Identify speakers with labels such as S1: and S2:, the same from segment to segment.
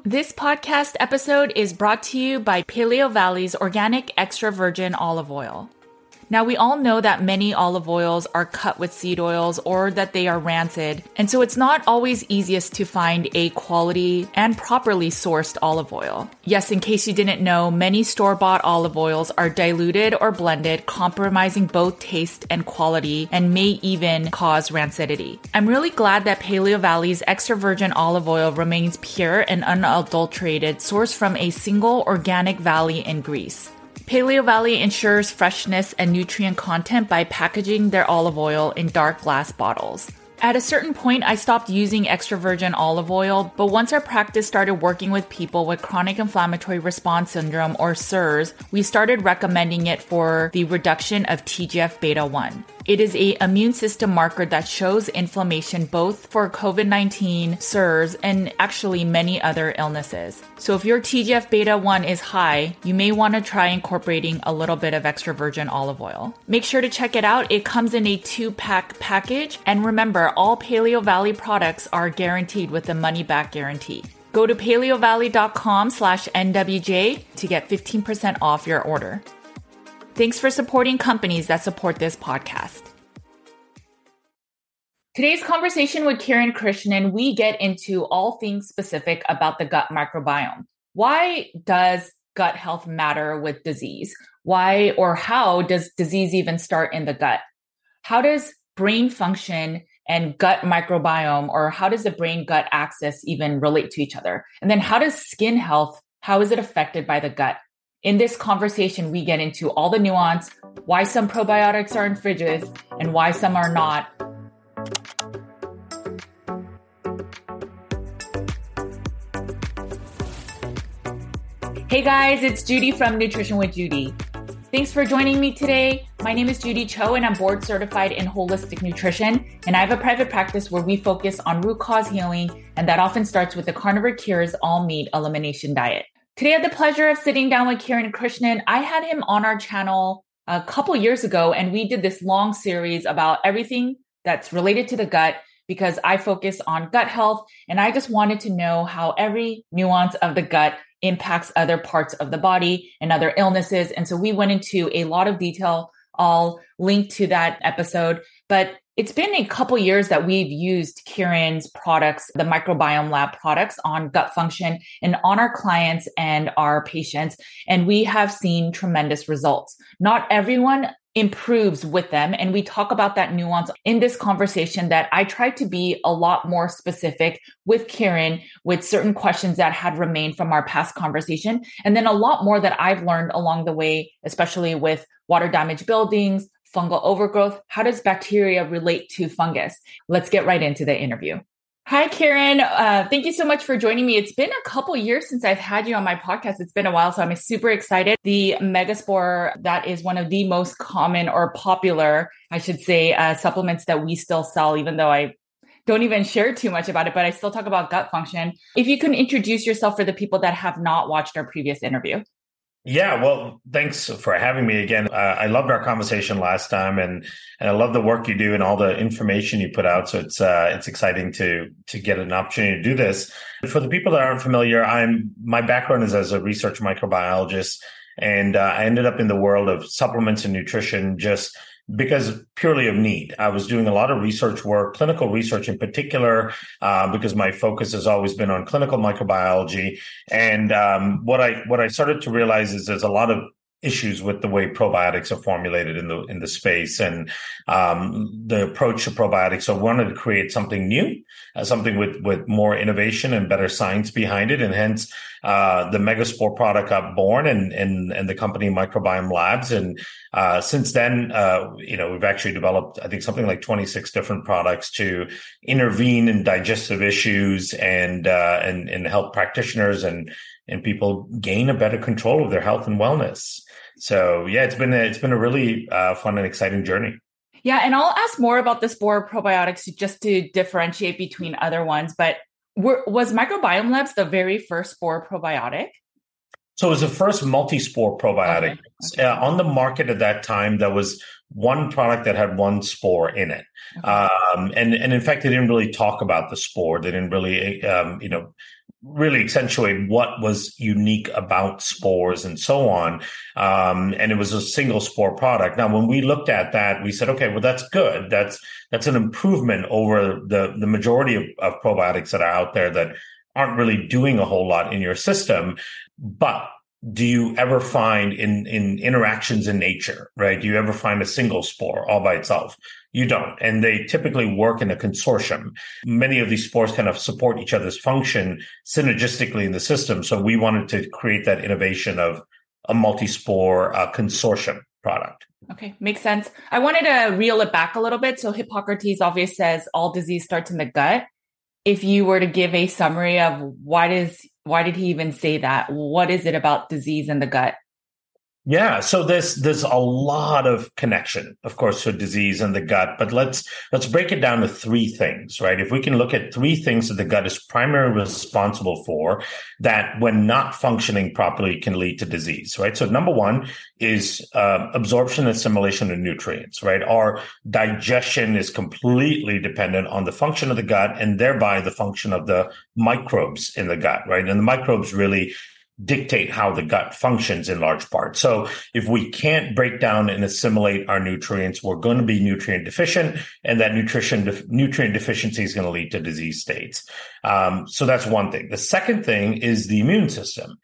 S1: This podcast episode is brought to you by Paleo Valley's organic extra virgin olive oil. Now, we all know that many olive oils are cut with seed oils or that they are rancid, and so it's not always easiest to find a quality and properly sourced olive oil. Yes, in case you didn't know, many store-bought olive oils are diluted or blended, compromising both taste and quality, and may even cause rancidity. I'm really glad that Paleo Valley's extra virgin olive oil remains pure and unadulterated, sourced from a single organic valley in Greece. Paleo Valley ensures freshness and nutrient content by packaging their olive oil in dark glass bottles. At a certain point, I stopped using extra virgin olive oil, but once our practice started working with people with chronic inflammatory response syndrome or CIRS, we started recommending it for the reduction of TGF-beta1. It is an immune system marker that shows inflammation both for COVID-19, CIRS, and actually many other illnesses. So if your TGF-beta1 is high, you may want to try incorporating a little bit of extra virgin olive oil. Make sure to check it out. It comes in a 2-pack package. And remember, all Paleo Valley products are guaranteed with a money-back guarantee. Go to paleovalley.com/NWJ to get 15% off your order. Thanks for supporting companies that support this podcast. Today's conversation with Kiran Krishnan, we get into all things specific about the gut microbiome. Why does gut health matter with disease? Why or how does disease even start in the gut? How does brain function and gut microbiome, or how does the brain-gut axis even relate to each other? And then how does skin health, how is it affected by the gut? In this conversation, we get into all the nuance, why some probiotics are in fridges and why some are not. Hey guys, it's Judy from Nutrition with Judy. Thanks for joining me today. My name is Judy Cho and I'm board certified in holistic nutrition. And I have a private practice where we focus on root cause healing. And that often starts with the Carnivore Cures all meat elimination diet. Today I had the pleasure of sitting down with Kiran Krishnan. I had him on our channel a couple years ago, and we did this long series about everything that's related to the gut because I focus on gut health, and I just wanted to know how every nuance of the gut impacts other parts of the body and other illnesses. And so we went into a lot of detail. I'll link to that episode, but it's been a couple years that we've used Kiran's products, the Microbiome Lab products, on gut function and on our clients and our patients. And we have seen tremendous results. Not everyone improves with them. And we talk about that nuance in this conversation that I tried to be a lot more specific with Kiran with certain questions that had remained from our past conversation. And then a lot more that I've learned along the way, especially with water damage buildings, fungal overgrowth. How does bacteria relate to fungus? Let's get right into the interview. Hi, Kiran. Thank you so much for joining me. It's been a couple years since I've had you on my podcast. It's been a while, so I'm super excited. The Megaspore, that is one of the most common or popular, I should say, supplements that we still sell, even though I don't even share too much about it, but I still talk about gut function. If you can introduce yourself for the people that have not watched our previous interview.
S2: Yeah, well, thanks for having me again. I loved our conversation last time, and I love the work you do and all the information you put out. So it's exciting to get an opportunity to do this. For the people that aren't familiar, my background is as a research microbiologist, and I ended up in the world of supplements and nutrition just because purely of need. I was doing a lot of research work, clinical research in particular, because my focus has always been on clinical microbiology. And what I started to realize is there's a lot of issues with the way probiotics are formulated in the space and the approach to probiotics. So I wanted to create something new, something with more innovation and better science behind it, and hence the Megaspore product got born and the company Microbiome Labs. And since then, we've actually developed, I think, something like 26 different products to intervene in digestive issues and help practitioners and people gain a better control of their health and wellness. So yeah, it's been a really fun and exciting journey.
S1: Yeah, and I'll ask more about the Spore probiotics just to differentiate between other ones. But was Microbiome Labs the very first Spore probiotic?
S2: So it was the first multi-spore probiotic. Okay. On the market at that time. There was one product that had one spore in it. Okay. And in fact, they didn't really talk about the spore. They didn't really, really accentuate what was unique about spores and so on. And it was a single spore product. Now, when we looked at that, we said, okay, well, that's good. That's an improvement over the majority of probiotics that are out there that aren't really doing a whole lot in your system. But do you ever find in interactions in nature, right? Do you ever find a single spore all by itself? You don't. And they typically work in a consortium. Many of these spores kind of support each other's function synergistically in the system. So we wanted to create that innovation of a multi-spore consortium product.
S1: Okay, makes sense. I wanted to reel it back a little bit. So Hippocrates obviously says all disease starts in the gut. If you were to give a summary of why did he even say that? What is it about disease in the gut?
S2: Yeah, so there's a lot of connection, of course, to disease and the gut, but let's break it down to three things, right? If we can look at three things that the gut is primarily responsible for, that when not functioning properly can lead to disease, right? So number one is absorption and assimilation of nutrients, right? Our digestion is completely dependent on the function of the gut and thereby the function of the microbes in the gut, right? And the microbes really dictate how the gut functions in large part. So if we can't break down and assimilate our nutrients, we're going to be nutrient deficient, and that nutrient deficiency is going to lead to disease states. So that's one thing. The second thing is the immune system.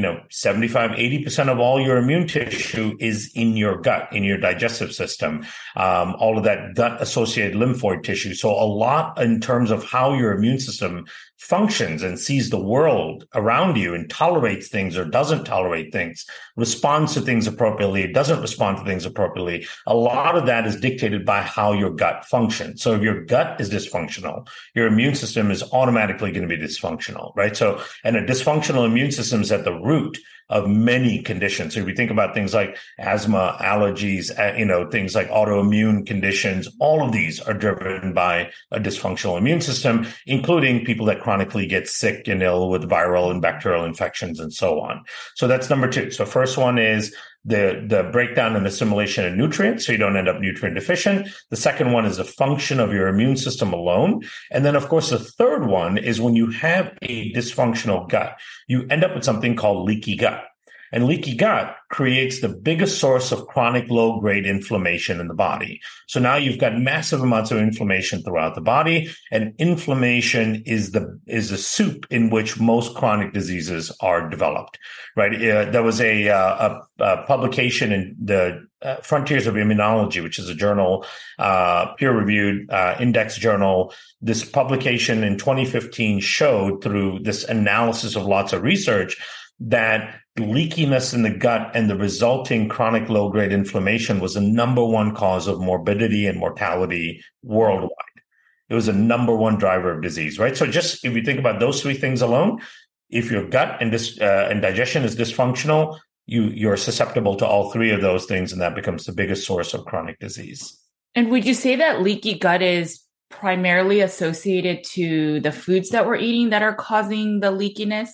S2: 75-80% of all your immune tissue is in your gut, in your digestive system, all of that gut-associated lymphoid tissue. So a lot in terms of how your immune system functions and sees the world around you and tolerates things or doesn't tolerate things, responds to things appropriately, doesn't respond to things appropriately. A lot of that is dictated by how your gut functions. So if your gut is dysfunctional, your immune system is automatically going to be dysfunctional, right? So, and a dysfunctional immune system is at the root of many conditions. So if you think about things like asthma, allergies, things like autoimmune conditions, all of these are driven by a dysfunctional immune system, including people that chronically get sick and ill with viral and bacterial infections and so on. So that's number two. So first one is the breakdown and assimilation of nutrients, so you don't end up nutrient deficient. The second one is the function of your immune system alone. And then, of course, the third one is when you have a dysfunctional gut, you end up with something called leaky gut. And leaky gut creates the biggest source of chronic low-grade inflammation in the body. So now you've got massive amounts of inflammation throughout the body, and inflammation is the soup in which most chronic diseases are developed, right? There was a publication in the Frontiers of Immunology, which is a journal, peer-reviewed index journal. This publication in 2015 showed through this analysis of lots of research that leakiness in the gut and the resulting chronic low-grade inflammation was the number one cause of morbidity and mortality worldwide. It was a number one driver of disease, right? So just if you think about those three things alone, if your gut and digestion is dysfunctional, you're susceptible to all three of those things, and that becomes the biggest source of chronic disease.
S1: And would you say that leaky gut is primarily associated to the foods that we're eating that are causing the leakiness?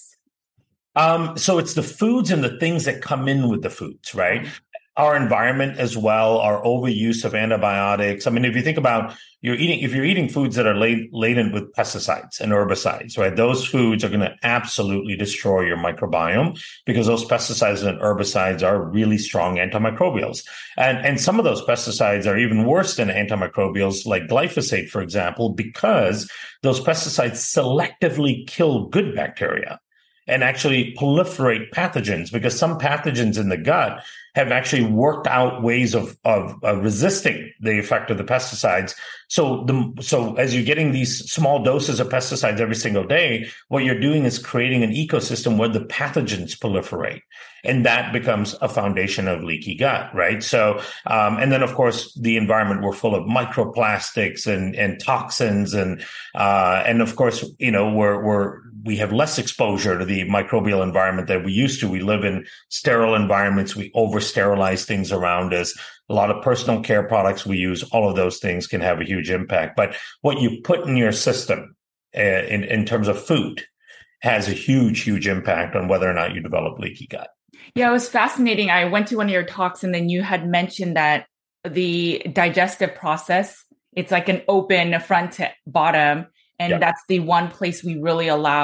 S2: So it's the foods and the things that come in with the foods, right? Our environment as well, our overuse of antibiotics. I mean, if you think about if you're eating foods that are laden with pesticides and herbicides, right? Those foods are going to absolutely destroy your microbiome because those pesticides and herbicides are really strong antimicrobials. And some of those pesticides are even worse than antimicrobials, like glyphosate, for example, because those pesticides selectively kill good bacteria and actually proliferate pathogens, because some pathogens in the gut have actually worked out ways of resisting the effect of the pesticides. So as you're getting these small doses of pesticides every single day, what you're doing is creating an ecosystem where the pathogens proliferate. And that becomes a foundation of leaky gut, right? So, and then of course, the environment, we're full of microplastics and toxins. And of course, we have less exposure to the microbial environment that we used to. We live in sterile environments. We over-sterilize things around us. A lot of personal care products we use, all of those things can have a huge impact. But what you put in your system in terms of food has a huge, huge impact on whether or not you develop leaky gut. Yeah,
S1: it was fascinating. I went to one of your talks and then you had mentioned that the digestive process, it's like an open front to bottom. And that's the one place we really allow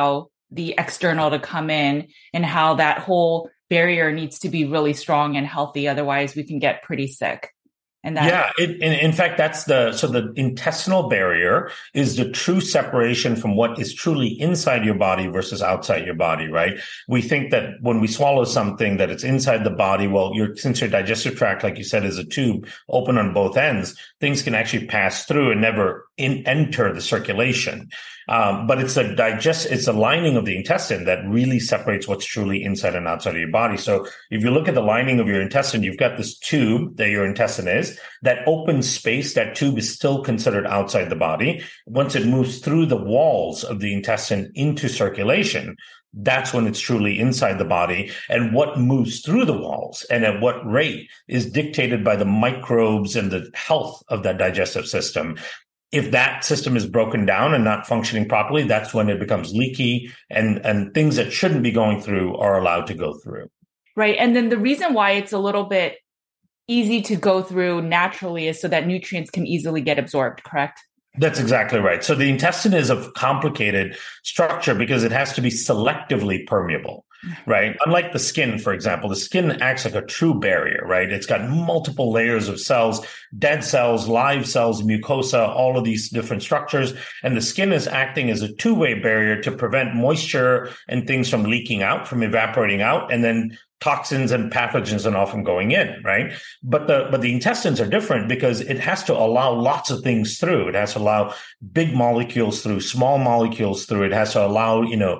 S1: the external to come in, and how that whole barrier needs to be really strong and healthy. Otherwise, we can get pretty sick. And that,
S2: in fact, the intestinal barrier is the true separation from what is truly inside your body versus outside your body, right? We think that when we swallow something that it's inside the body, well, since your digestive tract, like you said, is a tube open on both ends, things can actually pass through and never enter the circulation. But it's the lining of the intestine that really separates what's truly inside and outside of your body. So if you look at the lining of your intestine, you've got this tube that your intestine is. That open space, that tube is still considered outside the body. Once it moves through the walls of the intestine into circulation, that's when it's truly inside the body. And what moves through the walls and at what rate is dictated by the microbes and the health of that digestive system. If that system is broken down and not functioning properly, that's when it becomes leaky and things that shouldn't be going through are allowed to go through.
S1: Right. And then the reason why it's a little bit easy to go through naturally is so that nutrients can easily get absorbed, correct?
S2: That's exactly right. So the intestine is a complicated structure because it has to be selectively permeable, right? Unlike the skin, for example, the skin acts like a true barrier, right? It's got multiple layers of cells, dead cells, live cells, mucosa, all of these different structures. And the skin is acting as a two-way barrier to prevent moisture and things from leaking out, from evaporating out, and then toxins and pathogens and all from going in, right? But the intestines are different because it has to allow lots of things through. It has to allow big molecules through, small molecules through. It has to allow,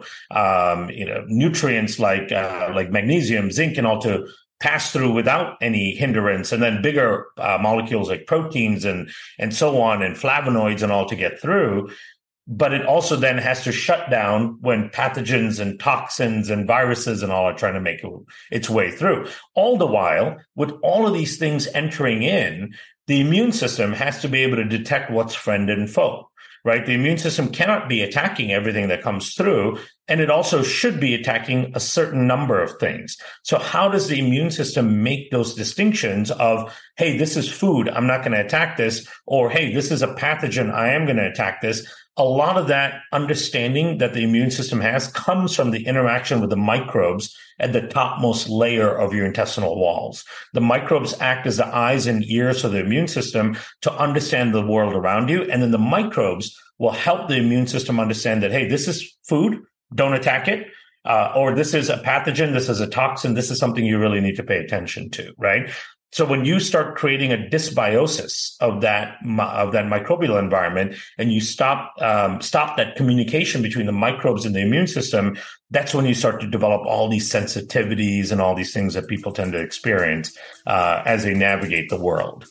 S2: nutrients like magnesium, zinc, and all to pass through without any hindrance, and then bigger molecules like proteins and so on, and flavonoids and all to get through. But it also then has to shut down when pathogens and toxins and viruses and all are trying to make its way through. All the while, with all of these things entering in, the immune system has to be able to detect what's friend and foe, right? The immune system cannot be attacking everything that comes through, and it also should be attacking a certain number of things. So how does the immune system make those distinctions of, hey, this is food, I'm not going to attack this, or hey, this is a pathogen, I am going to attack this? A lot of that understanding that the immune system has comes from the interaction with the microbes at the topmost layer of your intestinal walls. The microbes act as the eyes and ears of the immune system to understand the world around you. And then the microbes will help the immune system understand that, hey, this is food, don't attack it. Or this is a pathogen, this is a toxin, this is something you really need to pay attention to, right? So when you start creating a dysbiosis of that microbial environment, and you stop that communication between the microbes and the immune system, that's when you start to develop all these sensitivities and all these things that people tend to experience as they navigate the world.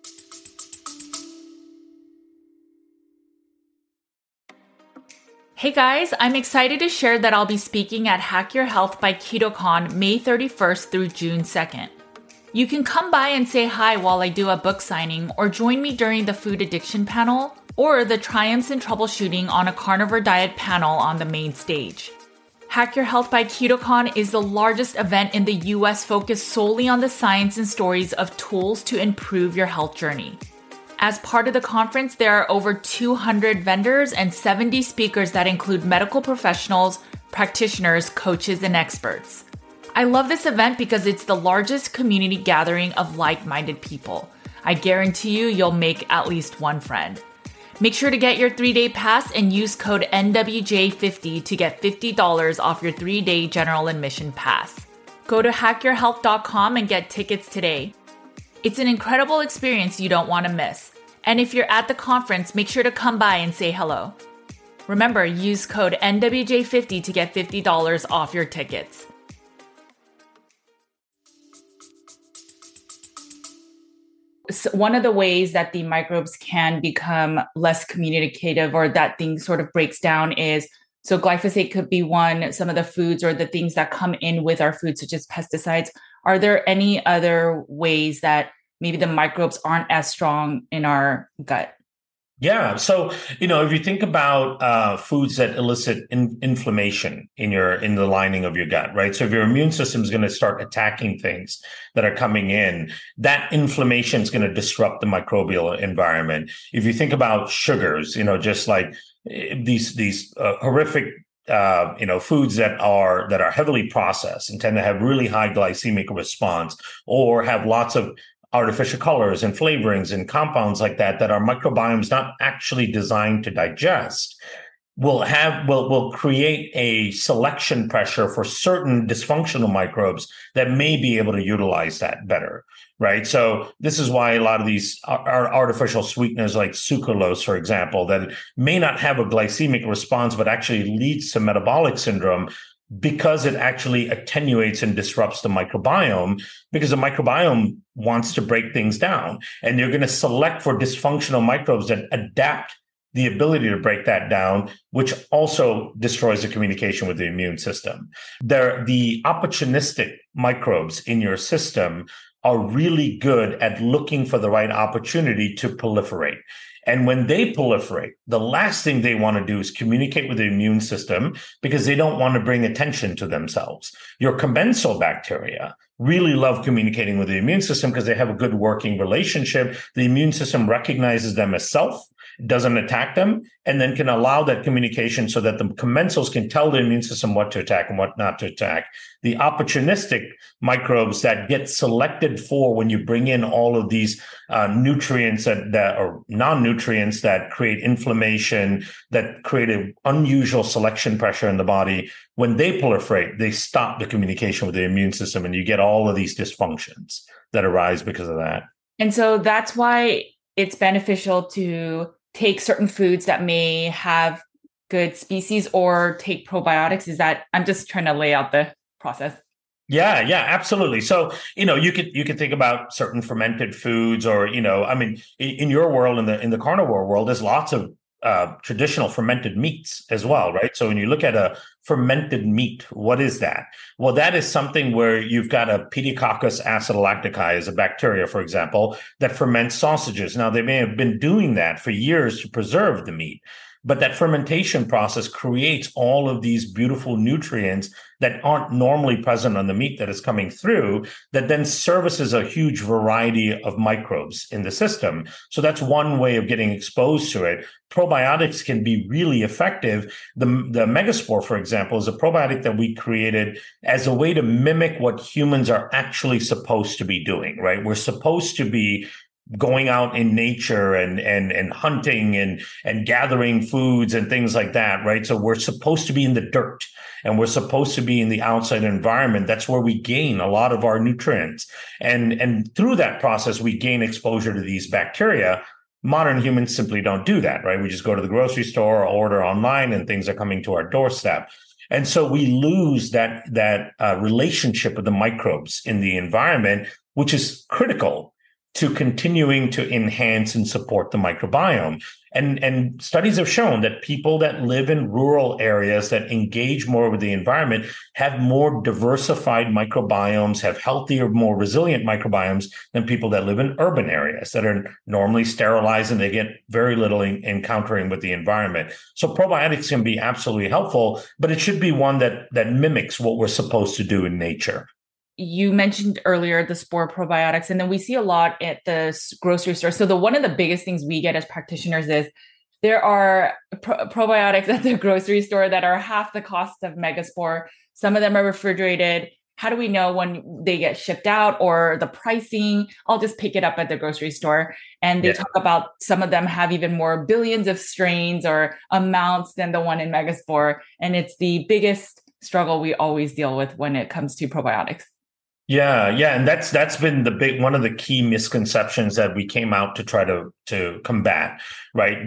S1: Hey guys, I'm excited to share that I'll be speaking at Hack Your Health by KetoCon May 31st through June 2nd. You can come by and say hi while I do a book signing, or join me during the food addiction panel, or the triumphs and troubleshooting on a carnivore diet panel on the main stage. Hack Your Health by KetoCon is the largest event in the US focused solely on the science and stories of tools to improve your health journey. As part of the conference, there are over 200 vendors and 70 speakers that include medical professionals, practitioners, coaches, and experts. I love this event because it's the largest community gathering of like-minded people. I guarantee you'll make at least one friend. Make sure to get your 3-day pass and use code NWJ50 to get $50 off your 3-day general admission pass. Go to hackyourhealth.com and get tickets today. It's an incredible experience you don't want to miss. And if you're at the conference, make sure to come by and say hello. Remember, use code NWJ50 to get $50 off your tickets. So one of the ways that the microbes can become less communicative, or that thing sort of breaks down, is, so glyphosate could be one, some of the foods or the things that come in with our food, such as pesticides. Are there any other ways that maybe the microbes aren't as strong in our gut?
S2: Yeah. So, if you think about foods that elicit inflammation in the lining of your gut, right? So if your immune system is going to start attacking things that are coming in, that inflammation is going to disrupt the microbial environment. If you think about sugars, just like these horrific foods that are heavily processed and tend to have really high glycemic response, or have lots of artificial colors and flavorings and compounds like that our microbiome's not actually designed to digest, will create a selection pressure for certain dysfunctional microbes that may be able to utilize that better, right? So this is why a lot of these are artificial sweeteners like sucralose, for example, that may not have a glycemic response, but actually leads to metabolic syndrome, because it actually attenuates and disrupts the microbiome, because the microbiome wants to break things down. And you're going to select for dysfunctional microbes that adapt the ability to break that down, which also destroys the communication with the immune system. The opportunistic microbes in your system are really good at looking for the right opportunity to proliferate. And when they proliferate, the last thing they want to do is communicate with the immune system, because they don't want to bring attention to themselves. Your commensal bacteria really love communicating with the immune system because they have a good working relationship. The immune system recognizes them as self, doesn't attack them, and then can allow that communication so that the commensals can tell the immune system what to attack and what not to attack. The opportunistic microbes that get selected for when you bring in all of these nutrients that are non-nutrients that create inflammation, that create an unusual selection pressure in the body, when they proliferate, they stop the communication with the immune system, and you get all of these dysfunctions that arise because of that.
S1: And so that's why it's beneficial to take certain foods that may have good species, or take probiotics. Is that, I'm just trying to lay out the process.
S2: Yeah, absolutely. So, you could think about certain fermented foods, or, in your world, in the carnivore world, there's lots of traditional fermented meats as well, right? So when you look at a fermented meat, what is that? Well, that is something where you've got a Pediococcus acidolacticae, as a bacteria, for example, that ferments sausages. Now, they may have been doing that for years to preserve the meat, but that fermentation process creates all of these beautiful nutrients that aren't normally present on the meat that is coming through, that then services a huge variety of microbes in the system. So that's one way of getting exposed to it. Probiotics can be really effective. The Megaspore, for example, is a probiotic that we created as a way to mimic what humans are actually supposed to be doing, right? We're supposed to be going out in nature and hunting and gathering foods and things like that, right? So we're supposed to be in the dirt, and we're supposed to be in the outside environment. That's where we gain a lot of our nutrients. And through that process, we gain exposure to these bacteria. Modern humans simply don't do that, right? We just go to the grocery store or order online, and things are coming to our doorstep. And so we lose that relationship with the microbes in the environment, which is critical to continuing to enhance and support the microbiome. And studies have shown that people that live in rural areas that engage more with the environment have more diversified microbiomes, have healthier, more resilient microbiomes than people that live in urban areas that are normally sterilized, and they get very little encountering with the environment. So probiotics can be absolutely helpful, but it should be one that mimics what we're supposed to do in nature.
S1: You mentioned earlier the spore probiotics, and then we see a lot at the grocery store. So one of the biggest things we get as practitioners is there are probiotics at the grocery store that are half the cost of Megaspore. Some of them are refrigerated. How do we know when they get shipped out, or the pricing? I'll just pick it up at the grocery store. And they talk about some of them have even more billions of strains or amounts than the one in Megaspore. And it's the biggest struggle we always deal with when it comes to probiotics.
S2: Yeah. And that's been one of the key misconceptions that we came out to try to combat, right?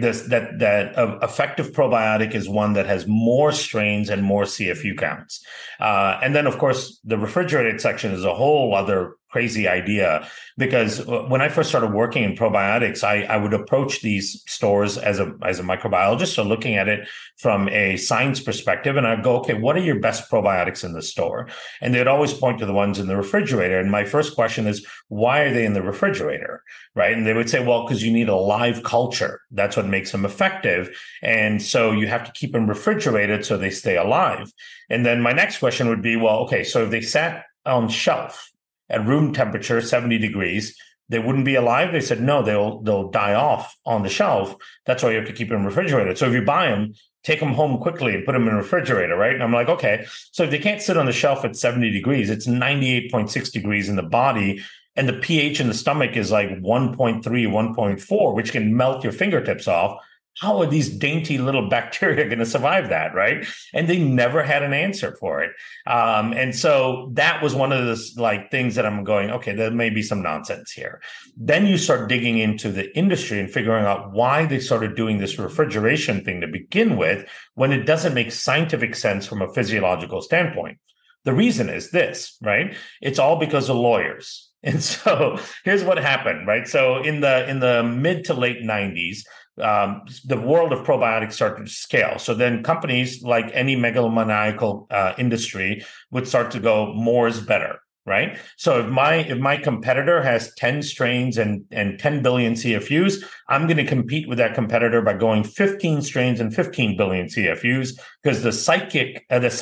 S2: That effective probiotic is one that has more strains and more CFU counts. And then, of course, the refrigerated section is a whole other crazy idea, because when I first started working in probiotics, I would approach these stores as a microbiologist, so looking at it from a science perspective, and I'd go, okay, what are your best probiotics in the store? And they'd always point to the ones in the refrigerator. And my first question is, why are they in the refrigerator, right? And they would say, well, because you need a live culture. That's what makes them effective. And so you have to keep them refrigerated so they stay alive. And then my next question would be, well, okay, so if they sat on shelf at room temperature, 70 degrees, they wouldn't be alive. They said, no, they'll die off on the shelf. That's why you have to keep them refrigerated. So if you buy them, take them home quickly and put them in a refrigerator, right? And I'm like, okay, so if they can't sit on the shelf at 70 degrees, it's 98.6 degrees in the body. And the pH in the stomach is like 1.3, 1.4, which can melt your fingertips off. How are these dainty little bacteria going to survive that, right? And they never had an answer for it. And so that was one of those like things that I'm going, okay, there may be some nonsense here. Then you start digging into the industry and figuring out why they started doing this refrigeration thing to begin with, when it doesn't make scientific sense from a physiological standpoint. The reason is this, right? It's all because of lawyers. And so here's what happened, right? So in the mid to late 90s, the world of probiotics started to scale. So then companies, like any megalomaniacal industry, would start to go, more is better, right? So if my competitor has 10 strains and 10 billion CFUs, I'm going to compete with that competitor by going 15 strains and 15 billion CFUs, because the psyche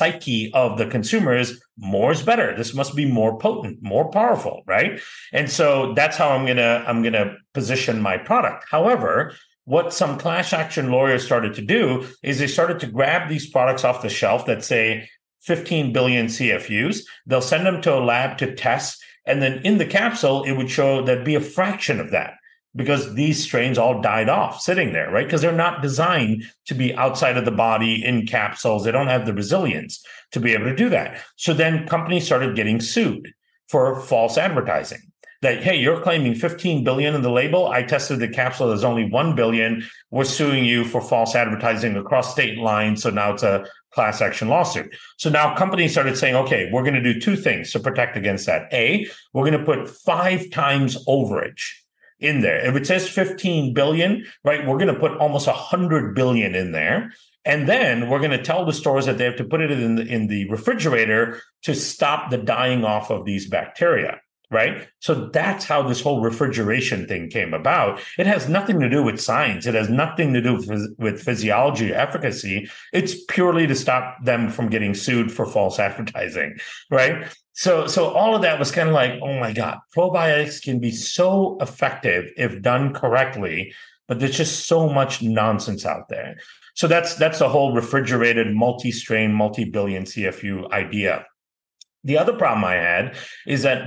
S2: of the consumer is, more is better. This must be more potent, more powerful, right? And so that's how I'm gonna position my product. However, what some class action lawyers started to do is they started to grab these products off the shelf that say 15 billion CFUs. They'll send them to a lab to test. And then in the capsule, it would show that'd be a fraction of that, because these strains all died off sitting there, right? Because they're not designed to be outside of the body in capsules. They don't have the resilience to be able to do that. So then companies started getting sued for false advertising. That, hey, you're claiming 15 billion in the label. I tested the capsule, there's only 1 billion. We're suing you for false advertising across state lines. So now it's a class action lawsuit. So now companies started saying, okay, we're going to do two things to protect against that. A, we're going to put 5 times overage in there. If it says 15 billion, right, we're going to put almost 100 billion in there. And then we're going to tell the stores that they have to put it in the refrigerator to stop the dying off of these bacteria. Right. So that's how this whole refrigeration thing came about. It has nothing to do with science. It has nothing to do with physiology or efficacy. It's purely to stop them from getting sued for false advertising. Right. So all of that was kind of like, oh, my God, probiotics can be so effective if done correctly, but there's just so much nonsense out there. So that's the whole refrigerated, multi-strain, multi-billion CFU idea. The other problem I had is that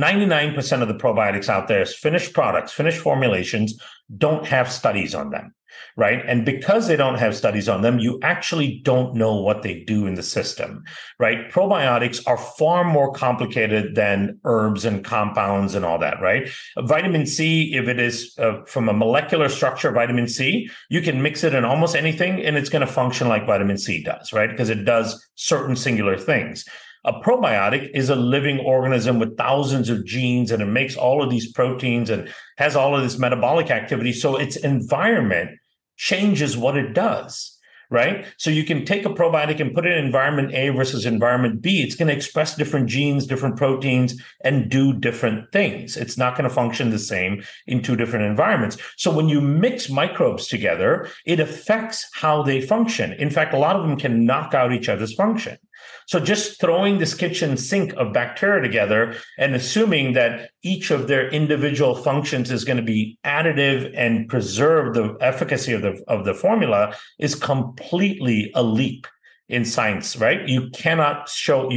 S2: 99% of the probiotics out there is finished products, finished formulations, don't have studies on them, right? And because they don't have studies on them, you actually don't know what they do in the system, right? Probiotics are far more complicated than herbs and compounds and all that, right? Vitamin C, if it is from a molecular structure, vitamin C, you can mix it in almost anything and it's going to function like vitamin C does, right? Because it does certain singular things. A probiotic is a living organism with thousands of genes, and it makes all of these proteins and has all of this metabolic activity. So its environment changes what it does, right? So you can take a probiotic and put it in environment A versus environment B. It's going to express different genes, different proteins, and do different things. It's not going to function the same in two different environments. So when you mix microbes together, it affects how they function. In fact, a lot of them can knock out each other's function. So just throwing this kitchen sink of bacteria together and assuming that each of their individual functions is going to be additive and preserve the efficacy of the formula is completely a leap in science, right? You cannot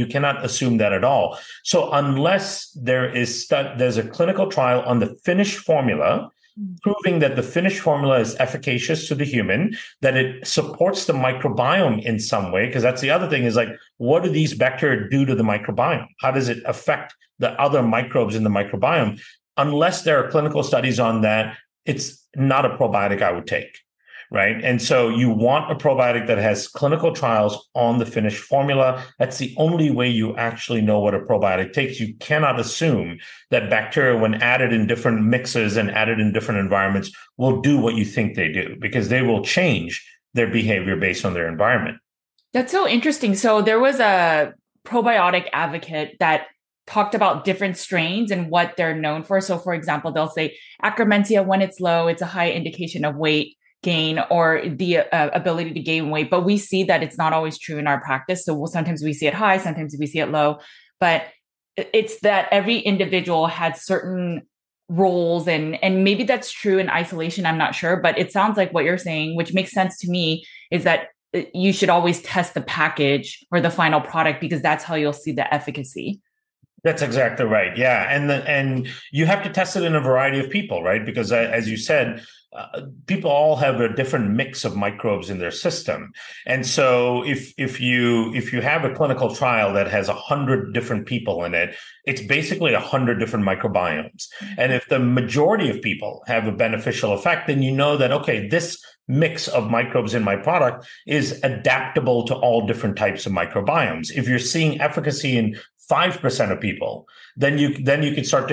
S2: assume that at all. So unless there's a clinical trial on the finished formula, proving that the finished formula is efficacious to the human, that it supports the microbiome in some way, because that's the other thing is like, what do these bacteria do to the microbiome? How does it affect the other microbes in the microbiome? Unless there are clinical studies on that, it's not a probiotic I would take. Right. And so you want a probiotic that has clinical trials on the finished formula. That's the only way you actually know what a probiotic takes. You cannot assume that bacteria, when added in different mixes and added in different environments, will do what you think they do, because they will change their behavior based on their environment.
S1: That's so interesting. So there was a probiotic advocate that talked about different strains and what they're known for. So, for example, they'll say Akkermansia, when it's low, it's a high indication of weight gain or the ability to gain weight. But we see that it's not always true in our practice. So sometimes we see it high, sometimes we see it low. But it's that every individual has certain roles, and maybe that's true in isolation. I'm not sure. But it sounds like what you're saying, which makes sense to me, is that you should always test the package or the final product because that's how you'll see the efficacy.
S2: That's exactly right. Yeah, and you have to test it in a variety of people, right? Because as you said, people all have a different mix of microbes in their system, and so if you have a clinical trial that has 100 different people in it, it's basically 100 different microbiomes. And if the majority of people have a beneficial effect, then you know that okay, this mix of microbes in my product is adaptable to all different types of microbiomes. If you're seeing efficacy in 5% of people, then you can start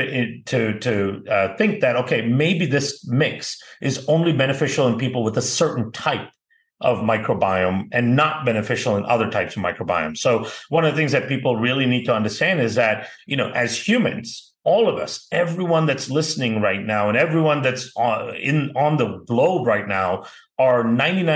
S2: to think that okay, maybe this mix is only beneficial in people with a certain type of microbiome and not beneficial in other types of microbiomes. So one of the things that people really need to understand is that, as humans, all of us, everyone that's listening right now and everyone that's on the globe right now are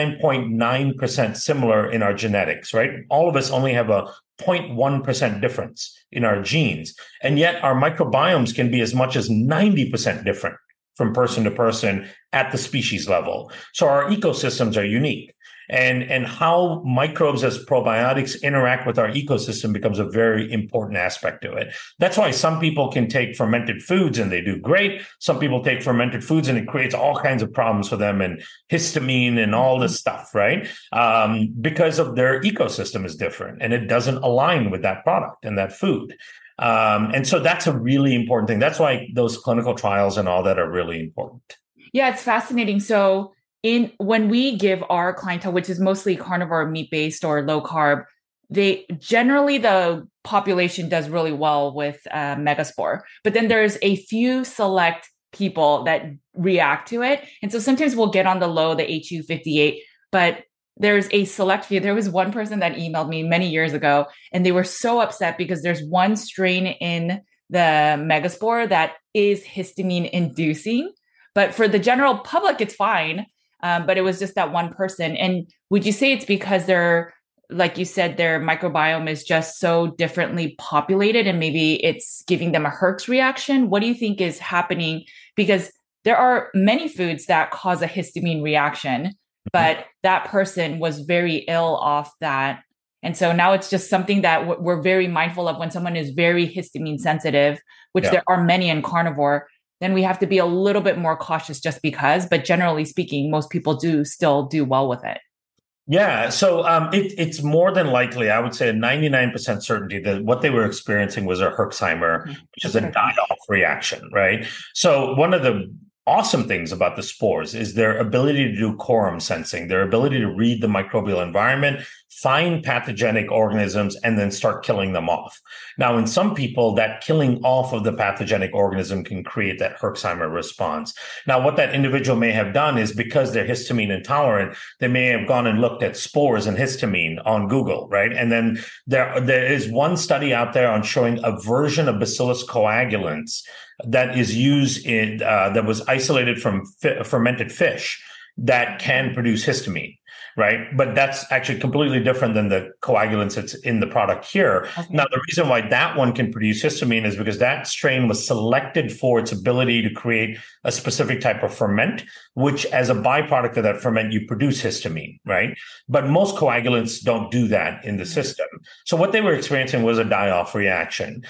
S2: 99.9% similar in our genetics, right? All of us only have a 0.1% difference in our genes. And yet our microbiomes can be as much as 90% different from person to person at the species level. So our ecosystems are unique. And how microbes as probiotics interact with our ecosystem becomes a very important aspect to it. That's why some people can take fermented foods and they do great. Some people take fermented foods and it creates all kinds of problems for them and histamine and all this stuff, right? Because of their ecosystem is different and it doesn't align with that product and that food. And so that's a really important thing. That's why those clinical trials and all that are really important.
S1: Yeah, it's fascinating. So when we give our clientele, which is mostly carnivore, meat-based or low carb, the population does really well with Megaspore. But then there's a few select people that react to it. And so sometimes we'll get on the low, the HU58, but there's a select few. There was one person that emailed me many years ago, and they were so upset because there's one strain in the Megaspore that is histamine inducing. But for the general public, it's fine. But it was just that one person. And would you say it's because like you said, their microbiome is just so differently populated and maybe it's giving them a Herx reaction? What do you think is happening? Because there are many foods that cause a histamine reaction, but that person was very ill off that. And so now it's just something that we're very mindful of when someone is very histamine sensitive, which there are many in carnivore. Then we have to be a little bit more cautious just because, but generally speaking, most people do still do well with it.
S2: Yeah. So it's more than likely, I would say a 99% certainty that what they were experiencing was a Herxheimer, which is a die-off reaction, right? So one of the awesome things about the spores is their ability to do quorum sensing, their ability to read the microbial environment, find pathogenic organisms, and then start killing them off. Now, in some people, that killing off of the pathogenic organism can create that Herxheimer response. Now, what that individual may have done is because they're histamine intolerant, they may have gone and looked at spores and histamine on Google, right? And then there is one study out there on showing a version of Bacillus coagulans that is used in that was isolated from fermented fish that can produce histamine, right? But that's actually completely different than the coagulants that's in the product here. Okay. Now, the reason why that one can produce histamine is because that strain was selected for its ability to create a specific type of ferment, which as a byproduct of that ferment, you produce histamine, right? But most coagulants don't do that in the system. So what they were experiencing was a die-off reaction.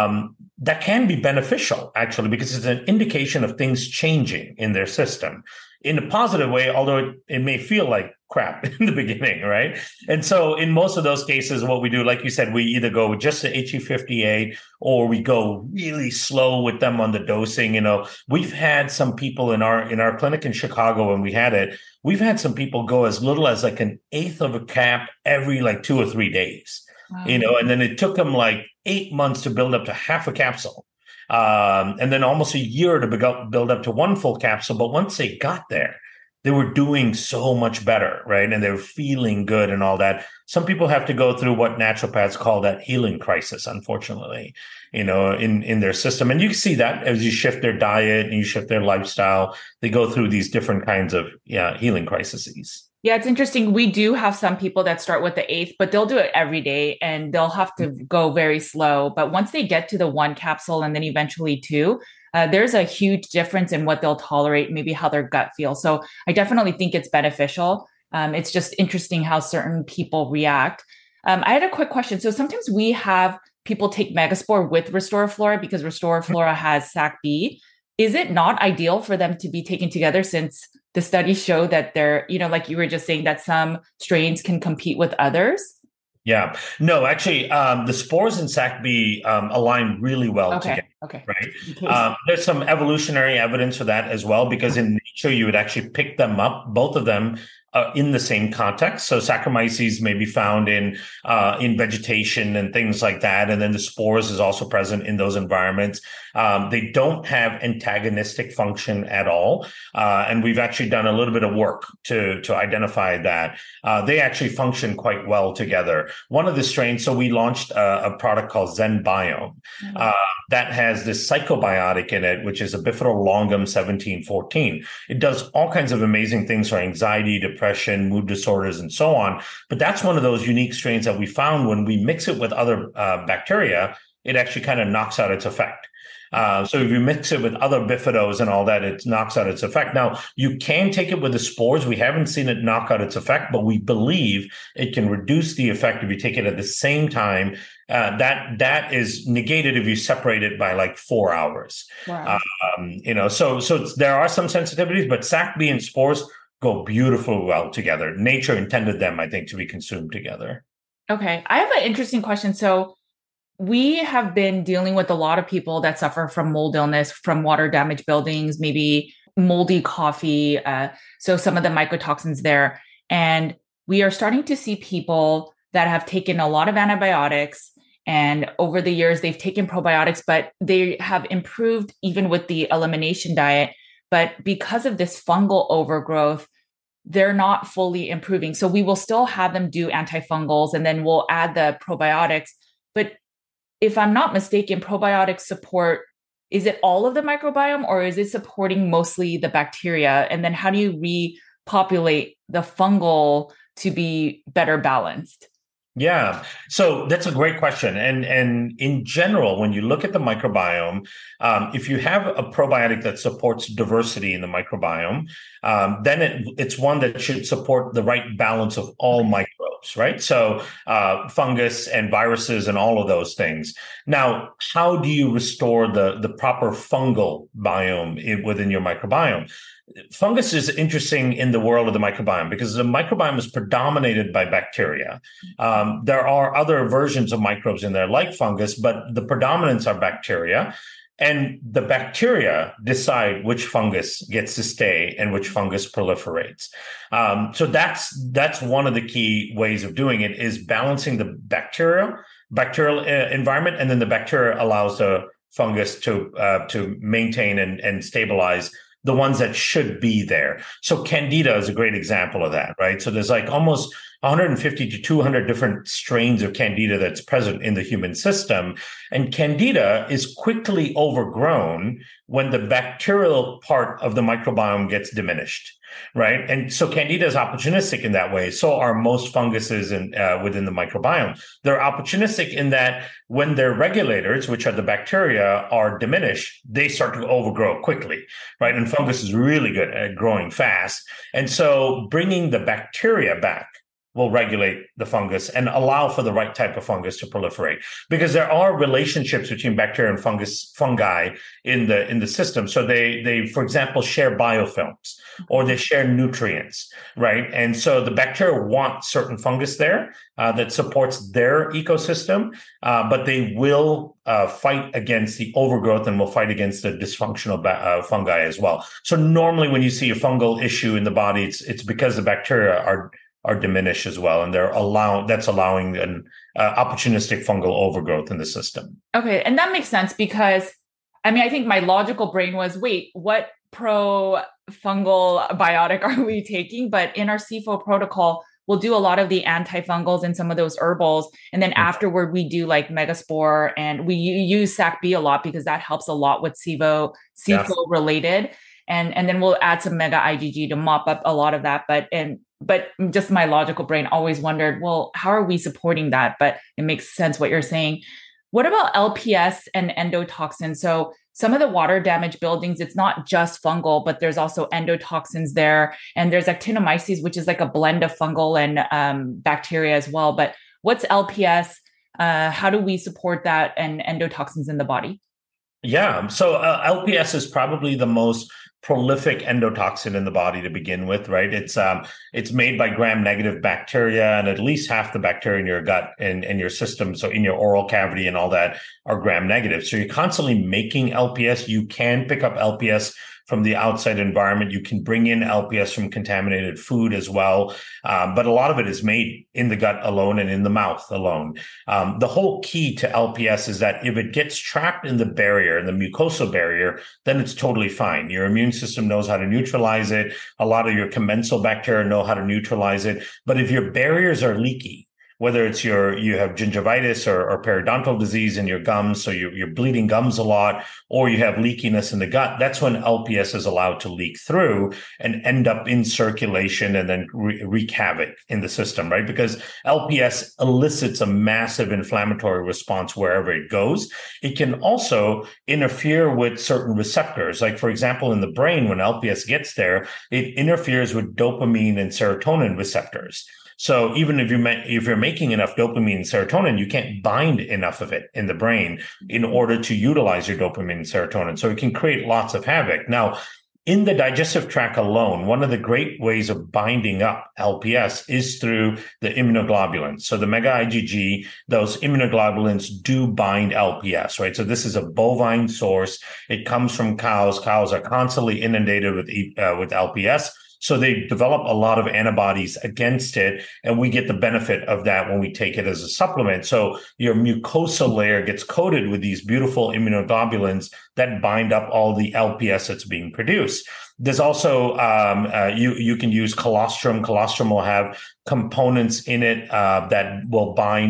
S2: That can be beneficial, actually, because it's an indication of things changing in their system in a positive way, although it may feel like crap in the beginning, right? And so in most of those cases, what we do, like you said, we either go with just the HE58 or we go really slow with them on the dosing. We've had some people in our clinic in Chicago when we had it, we've had some people go as little as like an eighth of a cap every like 2 or 3 days. Wow. And then it took them like 8 months to build up to half a capsule. And then almost a year to build up to one full capsule. But once they got there, they were doing so much better, right? And they were feeling good and all that. Some people have to go through what naturopaths call that healing crisis, unfortunately, in their system. And you can see that as you shift their diet and you shift their lifestyle, they go through these different kinds of healing crises.
S1: Yeah, it's interesting. We do have some people that start with the eighth, but they'll do it every day and they'll have to go very slow. But once they get to the one capsule and then eventually two, there's a huge difference in what they'll tolerate, maybe how their gut feels. So I definitely think it's beneficial. It's just interesting how certain people react. I had a quick question. So sometimes we have people take Megaspore with Restore Flora because Restore Flora has SAC-B. Is it not ideal for them to be taken together since the studies show that they're, like you were just saying, that some strains can compete with others?
S2: Yeah. No, actually, the spores and SAC-B align really well
S1: Okay.
S2: together,
S1: Okay.
S2: right? There's some evolutionary evidence for that as well, because in nature, you would actually pick them up, both of them, in the same context. So Saccharomyces may be found in vegetation and things like that, and then the spores is also present in those environments. They don't have antagonistic function at all, and we've actually done a little bit of work to identify that. They actually function quite well together. One of the strains, so we launched a product called Zen Biome. That has this psychobiotic in it, which is a Bifidobacterium longum 1714. It does all kinds of amazing things for anxiety, depression, mood disorders, and so on. But that's one of those unique strains that we found when we mix it with other bacteria, it actually kind of knocks out its effect. So if you mix it with other bifidos and all that, it knocks out its effect. Now, you can take it with the spores. We haven't seen it knock out its effect, but we believe it can reduce the effect if you take it at the same time. That is negated if you separate it by like 4 hours.
S1: Wow.
S2: So there are some sensitivities, but SAC-B and spores go beautifully well together. Nature intended them, I think, to be consumed together.
S1: Okay. I have an interesting question. So we have been dealing with a lot of people that suffer from mold illness, from water damaged buildings, maybe moldy coffee. So some of the mycotoxins there. And we are starting to see people that have taken a lot of antibiotics. And over the years, they've taken probiotics, but they have improved even with the elimination diet. But because of this fungal overgrowth, they're not fully improving. So we will still have them do antifungals, and then we'll add the probiotics. But if I'm not mistaken, probiotics support, is it all of the microbiome, or is it supporting mostly the bacteria? And then how do you repopulate the fungal to be better balanced?
S2: Yeah, so that's a great question. And in general, when you look at the microbiome, if you have a probiotic that supports diversity in the microbiome, then it's one that should support the right balance of all microbes, right? So fungus and viruses and all of those things. Now, how do you restore the proper fungal biome within your microbiome? Fungus is interesting in the world of the microbiome because the microbiome is predominated by bacteria. There are other versions of microbes in there like fungus, but the predominance are bacteria. And the bacteria decide which fungus gets to stay and which fungus proliferates. So that's one of the key ways of doing it, is balancing the bacterial environment, and then the bacteria allows the fungus to maintain and stabilize the ones that should be there. So Candida is a great example of that, right? So there's like almost 150 to 200 different strains of Candida that's present in the human system. And Candida is quickly overgrown when the bacterial part of the microbiome gets diminished, right? And so Candida is opportunistic in that way. So are most funguses within the microbiome. They're opportunistic in that when their regulators, which are the bacteria, are diminished, they start to overgrow quickly, right? And fungus is really good at growing fast. And so bringing the bacteria back will regulate the fungus and allow for the right type of fungus to proliferate, because there are relationships between bacteria and fungi in the system. So they, for example, share biofilms or they share nutrients, right? And so the bacteria want certain fungus there that supports their ecosystem, but they will fight against the overgrowth and will fight against the dysfunctional fungi as well. So normally when you see a fungal issue in the body, it's because the bacteria are diminished as well, and that's allowing an opportunistic fungal overgrowth in the system.
S1: Okay, and that makes sense because, I think my logical brain was, wait, what pro-fungal biotic are we taking? But in our CIFO protocol, we'll do a lot of the antifungals and some of those herbals, and then afterward we do like Megaspore, and we use SAC-B a lot because that helps a lot with CIFO related, and then we'll add some Mega IgG to mop up a lot of that, but just my logical brain always wondered, well, how are we supporting that? But it makes sense what you're saying. What about LPS and endotoxin? So some of the water damaged buildings, it's not just fungal, but there's also endotoxins there. And there's actinomyces, which is like a blend of fungal and bacteria as well. But what's LPS? How do we support that and endotoxins in the body?
S2: Yeah. So LPS is probably the most prolific endotoxin in the body to begin with, right? It's made by gram-negative bacteria, and at least half the bacteria in your gut and your system, so in your oral cavity and all that, are gram-negative. So you're constantly making LPS. You can pick up LPS from the outside environment. You can bring in LPS from contaminated food as well. But a lot of it is made in the gut alone and in the mouth alone. The whole key to LPS is that if it gets trapped in the barrier, in the mucosal barrier, then it's totally fine. Your immune system knows how to neutralize it. A lot of your commensal bacteria know how to neutralize it. But if your barriers are leaky, whether it's you have gingivitis or periodontal disease in your gums, so you're bleeding gums a lot, or you have leakiness in the gut, that's when LPS is allowed to leak through and end up in circulation and then wreak havoc in the system, right? Because LPS elicits a massive inflammatory response wherever it goes. It can also interfere with certain receptors. Like, for example, in the brain, when LPS gets there, it interferes with dopamine and serotonin receptors. So even if you're making enough dopamine and serotonin, you can't bind enough of it in the brain in order to utilize your dopamine and serotonin. So it can create lots of havoc. Now, in the digestive tract alone, one of the great ways of binding up LPS is through the immunoglobulins. So the mega IgG, those immunoglobulins do bind LPS, right? So this is a bovine source. It comes from cows. Cows are constantly inundated with LPS. So they develop a lot of antibodies against it, and we get the benefit of that when we take it as a supplement. So your mucosal layer gets coated with these beautiful immunoglobulins that bind up all the LPS that's being produced. There's also, you can use colostrum. Colostrum will have components in it that will bind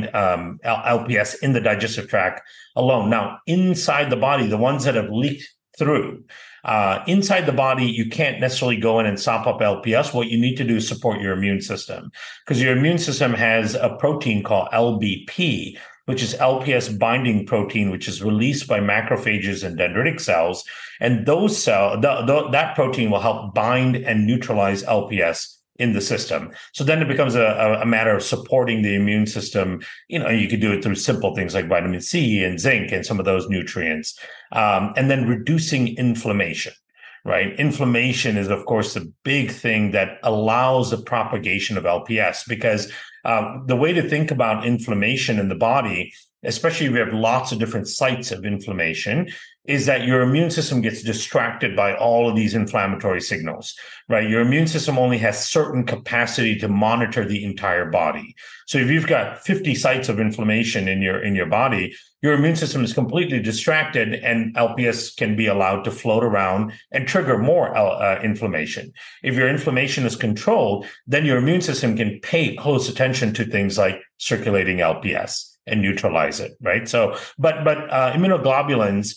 S2: LPS in the digestive tract alone. Now, inside the body, the ones that have leaked through, inside the body, you can't necessarily go in and sop up LPS. What you need to do is support your immune system, because your immune system has a protein called LBP, which is LPS binding protein, which is released by macrophages and dendritic cells. And those that protein will help bind and neutralize LPS in the system. So then it becomes a matter of supporting the immune system. You could do it through simple things like vitamin C and zinc and some of those nutrients. And then reducing inflammation, right? Inflammation is, of course, the big thing that allows the propagation of LPS, because the way to think about inflammation in the body, especially if you have lots of different sites of inflammation, is that your immune system gets distracted by all of these inflammatory signals, right? Your immune system only has certain capacity to monitor the entire body. So if you've got 50 sites of inflammation in your body, your immune system is completely distracted, and LPS can be allowed to float around and trigger more inflammation. If your inflammation is controlled, then your immune system can pay close attention to things like circulating LPS and neutralize it, right? So, but immunoglobulins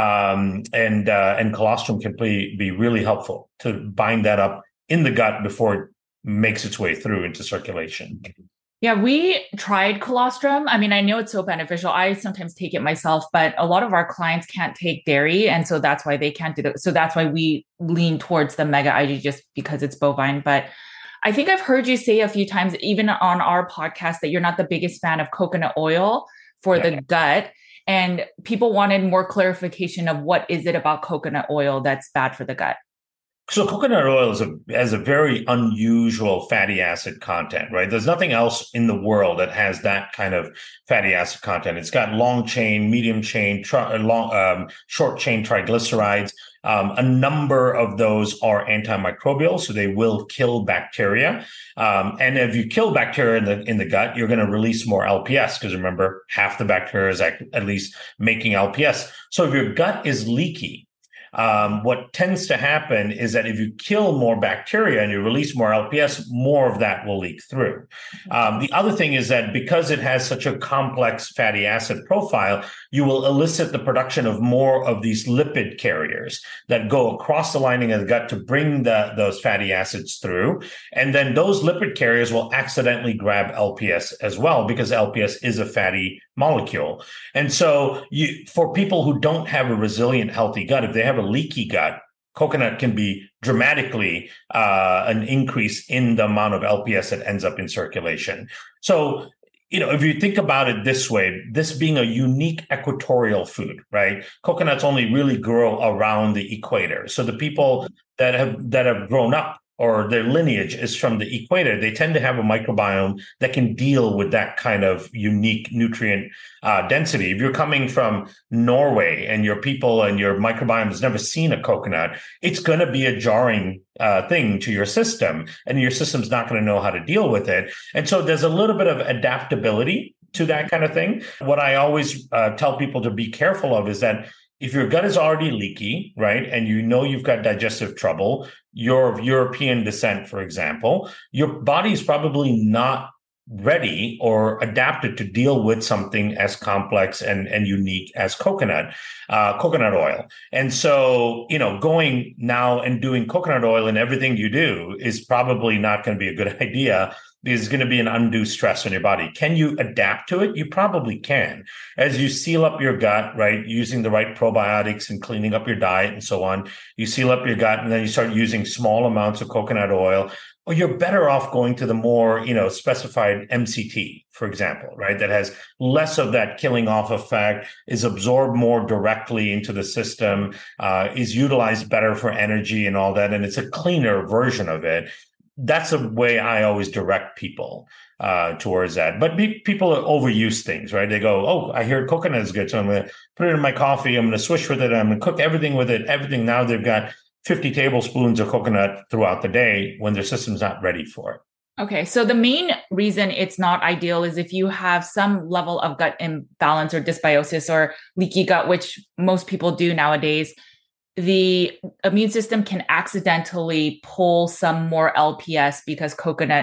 S2: and colostrum can be really helpful to bind that up in the gut before it makes its way through into circulation.
S1: Yeah, we tried colostrum. I mean, I know it's so beneficial. I sometimes take it myself, but a lot of our clients can't take dairy, and so that's why they can't do that. So that's why we lean towards the mega IG, just because it's bovine. But I think I've heard you say a few times, even on our podcast, that you're not the biggest fan of coconut oil for the gut. And people wanted more clarification of what is it about coconut oil that's bad for the gut.
S2: So coconut oil has a very unusual fatty acid content, right? There's nothing else in the world that has that kind of fatty acid content. It's got long chain, medium chain, short chain triglycerides. A number of those are antimicrobial, so they will kill bacteria. And if you kill bacteria in the gut, you're going to release more LPS, because remember, half the bacteria is at least making LPS. So if your gut is leaky, what tends to happen is that if you kill more bacteria and you release more LPS, more of that will leak through. The other thing is that because it has such a complex fatty acid profile, you will elicit the production of more of these lipid carriers that go across the lining of the gut to bring those fatty acids through. And then those lipid carriers will accidentally grab LPS as well, because LPS is a fatty molecule. And so for people who don't have a resilient, healthy gut, if they have a leaky gut, coconut can be dramatically an increase in the amount of LPS that ends up in circulation. So, if you think about it this way, this being a unique equatorial food, right? Coconuts only really grow around the equator. So the people that have grown up, or their lineage is from the equator, they tend to have a microbiome that can deal with that kind of unique nutrient density. If you're coming from Norway and your people and your microbiome has never seen a coconut, it's going to be a jarring thing to your system, and your system's not going to know how to deal with it. And so there's a little bit of adaptability to that kind of thing. What I always tell people to be careful of is that if your gut is already leaky, right, and you've got digestive trouble, you're of European descent, for example, your body is probably not ready or adapted to deal with something as complex and unique as coconut oil. And so, going now and doing coconut oil in everything you do is probably not going to be a good idea, because it's going to be an undue stress on your body. Can you adapt to it? You probably can. As you seal up your gut, right, using the right probiotics and cleaning up your diet and so on, you seal up your gut and then you start using small amounts of coconut oil. Or you're better off going to the more, specified MCT, for example, right? That has less of that killing off effect, is absorbed more directly into the system, is utilized better for energy and all that. And it's a cleaner version of it. That's the way I always direct people towards that. But people overuse things, right? They go, oh, I hear coconut is good, so I'm going to put it in my coffee. I'm going to swish with it. I'm going to cook everything with it. Everything. Now they've got 50 tablespoons of coconut throughout the day when their system's not ready for it.
S1: Okay. So the main reason it's not ideal is if you have some level of gut imbalance or dysbiosis or leaky gut, which most people do nowadays, the immune system can accidentally pull some more LPS because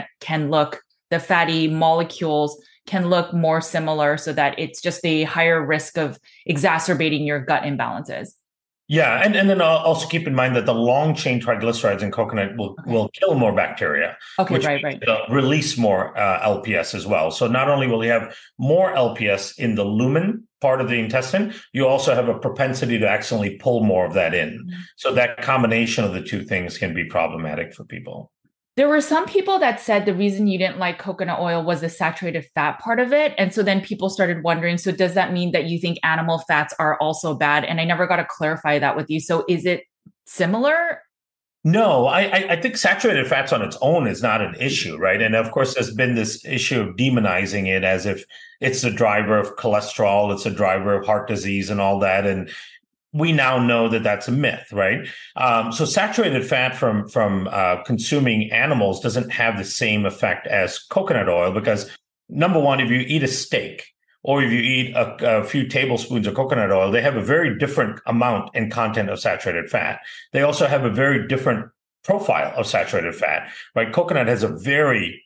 S1: the fatty molecules can look more similar, so that it's just a higher risk of exacerbating your gut imbalances.
S2: Yeah, and then also keep in mind that the long chain triglycerides in coconut will kill more bacteria, which
S1: right.
S2: Release more LPS as well. So not only will you have more LPS in the lumen part of the intestine, you also have a propensity to accidentally pull more of that in. Mm-hmm. So that combination of the two things can be problematic for people.
S1: There were some people that said the reason you didn't like coconut oil was the saturated fat part of it. And so then people started wondering, so does that mean that you think animal fats are also bad? And I never got to clarify that with you. So is it similar?
S2: No, I think saturated fats on its own is not an issue, right? And of course, there's been this issue of demonizing it as if it's the driver of cholesterol, it's a driver of heart disease and all that. And we now know that that's a myth, right? So saturated fat from consuming animals doesn't have the same effect as coconut oil, because number one, if you eat a steak or if you eat a few tablespoons of coconut oil, they have a very different amount and content of saturated fat. They also have a very different profile of saturated fat, right? Coconut has a very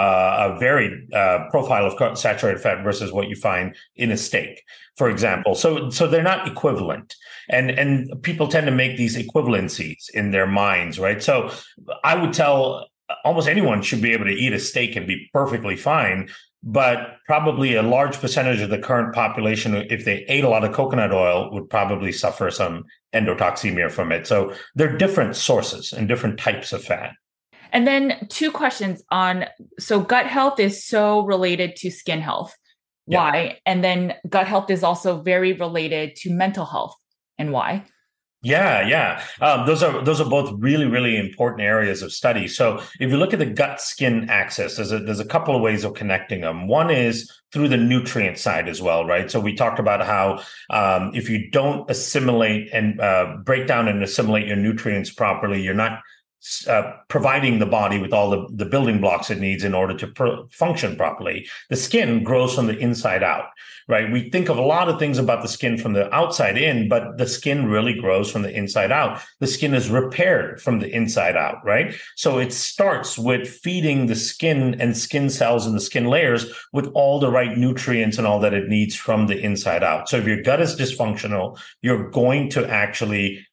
S2: profile of saturated fat versus what you find in a steak, for example. So they're not equivalent. And people tend to make these equivalencies in their minds, right? So I would tell almost anyone should be able to eat a steak and be perfectly fine, but probably a large percentage of the current population, if they ate a lot of coconut oil, would probably suffer some endotoxemia from it. So they're different sources and different types of fat.
S1: And then two questions so gut health is so related to skin health. Why? Yeah. And then gut health is also very related to mental health. And why?
S2: Yeah. Those are both really, really important areas of study. So if you look at the gut-skin axis, there's a couple of ways of connecting them. One is through the nutrient side as well, right? So we talked about how if you don't assimilate and break down and assimilate your nutrients properly, you're not providing the body with all the building blocks it needs in order to function properly. The skin grows from the inside out, right? We think of a lot of things about the skin from the outside in, but the skin really grows from the inside out. The skin is repaired from the inside out, right? So it starts with feeding the skin and skin cells and the skin layers with all the right nutrients and all that it needs from the inside out. So if your gut is dysfunctional, you're going to actually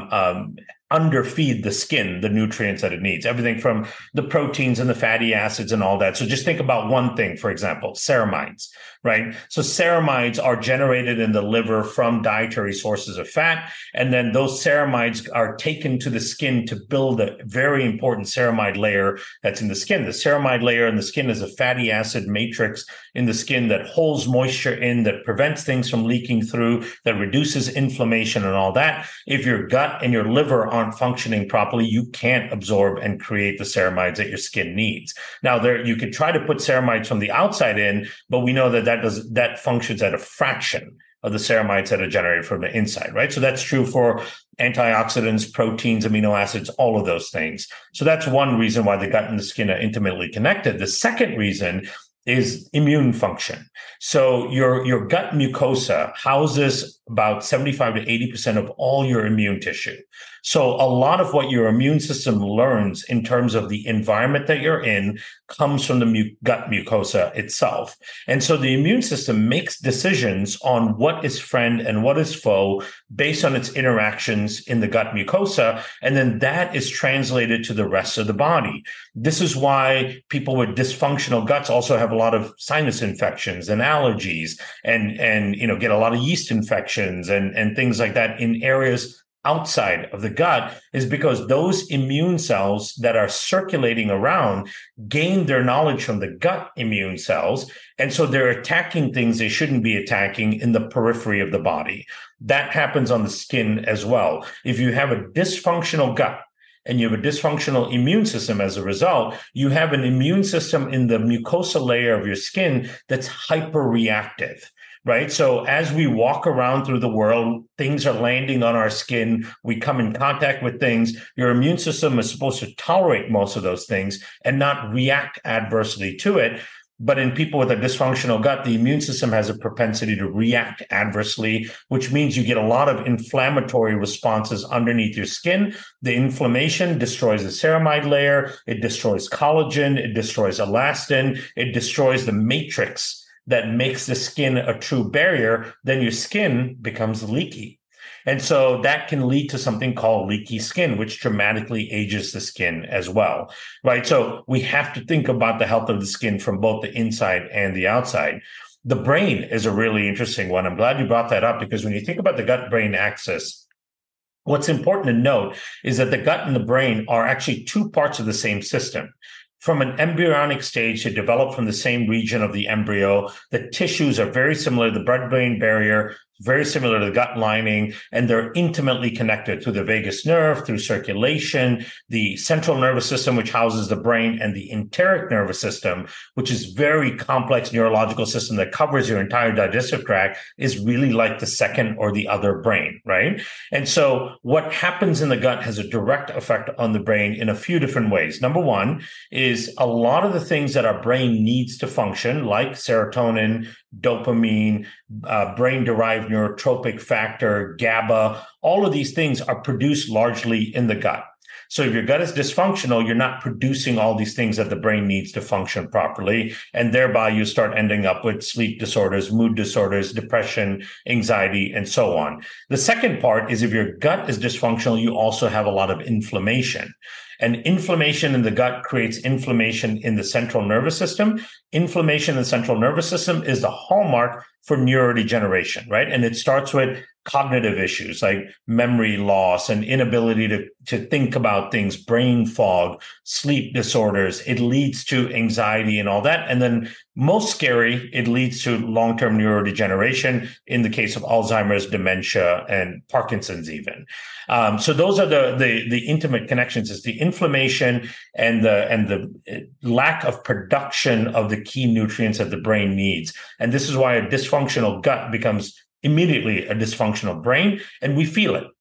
S2: underfeed the skin the nutrients that it needs, everything from the proteins and the fatty acids and all that. So just think about one thing, for example, ceramides, right? So ceramides are generated in the liver from dietary sources of fat. And then those ceramides are taken to the skin to build a very important ceramide layer that's in the skin. The ceramide layer in the skin is a fatty acid matrix in the skin that holds moisture in, that prevents things from leaking through, that reduces inflammation and all that. If your gut and your liver aren't functioning properly, you can't absorb and create the ceramides that your skin needs. Now, you could try to put ceramides from the outside in, but we know that functions at a fraction of the ceramides that are generated from the inside, right? So that's true for antioxidants, proteins, amino acids, all of those things. So that's one reason why the gut and the skin are intimately connected. The second reason is immune function. So your gut mucosa houses about 75 to 80% of all your immune tissue. So a lot of what your immune system learns in terms of the environment that you're in comes from the gut mucosa itself. And so the immune system makes decisions on what is friend and what is foe based on its interactions in the gut mucosa. And then that is translated to the rest of the body. This is why people with dysfunctional guts also have a lot of sinus infections and allergies and get a lot of yeast infections and things like that in areas outside of the gut, is because those immune cells that are circulating around gain their knowledge from the gut immune cells. And so they're attacking things they shouldn't be attacking in the periphery of the body. That happens on the skin as well. If you have a dysfunctional gut and you have a dysfunctional immune system as a result, you have an immune system in the mucosal layer of your skin that's hyperreactive. Right. So as we walk around through the world, things are landing on our skin. We come in contact with things. Your immune system is supposed to tolerate most of those things and not react adversely to it. But in people with a dysfunctional gut, the immune system has a propensity to react adversely, which means you get a lot of inflammatory responses underneath your skin. The inflammation destroys the ceramide layer. It destroys collagen. It destroys elastin. It destroys the matrix that makes the skin a true barrier. Then your skin becomes leaky. And so that can lead to something called leaky skin, which dramatically ages the skin as well, right? So we have to think about the health of the skin from both the inside and the outside. The brain is a really interesting one. I'm glad you brought that up, because when you think about the gut-brain axis, what's important to note is that the gut and the brain are actually two parts of the same system. From an embryonic stage, they develop from the same region of the embryo. The tissues are very similar. The blood-brain barrier, very similar to the gut lining, and they're intimately connected through the vagus nerve, through circulation, the central nervous system, which houses the brain, and the enteric nervous system, which is very complex neurological system that covers your entire digestive tract, is really like the second or the other brain, right? And so what happens in the gut has a direct effect on the brain in a few different ways. Number one is a lot of the things that our brain needs to function, like serotonin, dopamine, brain-derived neurotropic factor, GABA, all of these things are produced largely in the gut. So if your gut is dysfunctional, you're not producing all these things that the brain needs to function properly. And thereby you start ending up with sleep disorders, mood disorders, depression, anxiety, and so on. The second part is if your gut is dysfunctional, you also have a lot of inflammation. And inflammation in the gut creates inflammation in the central nervous system. Inflammation in the central nervous system is the hallmark for neurodegeneration, right? And it starts with cognitive issues like memory loss and inability to think about things, brain fog, sleep disorders. It leads to anxiety and all that. And then most scary, it leads to long-term neurodegeneration in the case of Alzheimer's, dementia, and Parkinson's even. So those are the intimate connections, is the inflammation and the lack of production of the key nutrients that the brain needs. And this is why a dysfunctional gut becomes immediately a dysfunctional brain, and we feel it.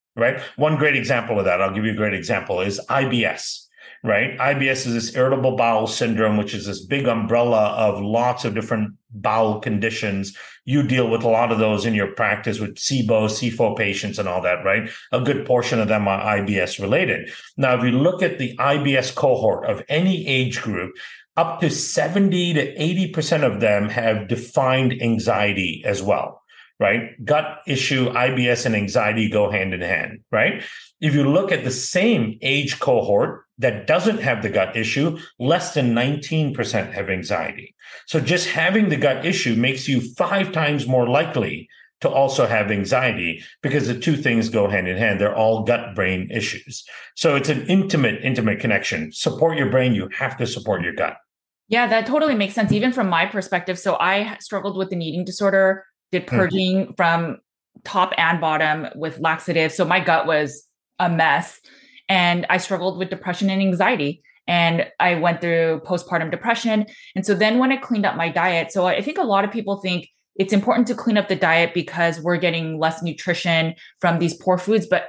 S2: right? One great example of that, I'll give you a great example, is IBS. Right? IBS is this irritable bowel syndrome, which is this big umbrella of lots of different bowel conditions. You deal with a lot of those in your practice with SIBO, CFO patients and all that, right? A good portion of them are IBS related. Now, if you look at the IBS cohort of any age group, up to 70 to 80% of them have defined anxiety as well, right? Gut issue, IBS, and anxiety go hand in hand, right? If you look at the same age cohort that doesn't have the gut issue, less than 19% have anxiety. So just having the gut issue makes you 5 times more likely to also have anxiety because the two things go hand in hand. They're all gut-brain issues. So it's an intimate connection. Support your brain, you have to support your gut.
S1: Yeah, that totally makes sense. Even from my perspective. So I struggled with an eating disorder, did purging from top and bottom with laxatives. So my gut was a mess. And I struggled with depression and anxiety. And I went through postpartum depression. And so then when I cleaned up my diet, so I think a lot of people think it's important to clean up the diet because we're getting less nutrition from these poor foods. But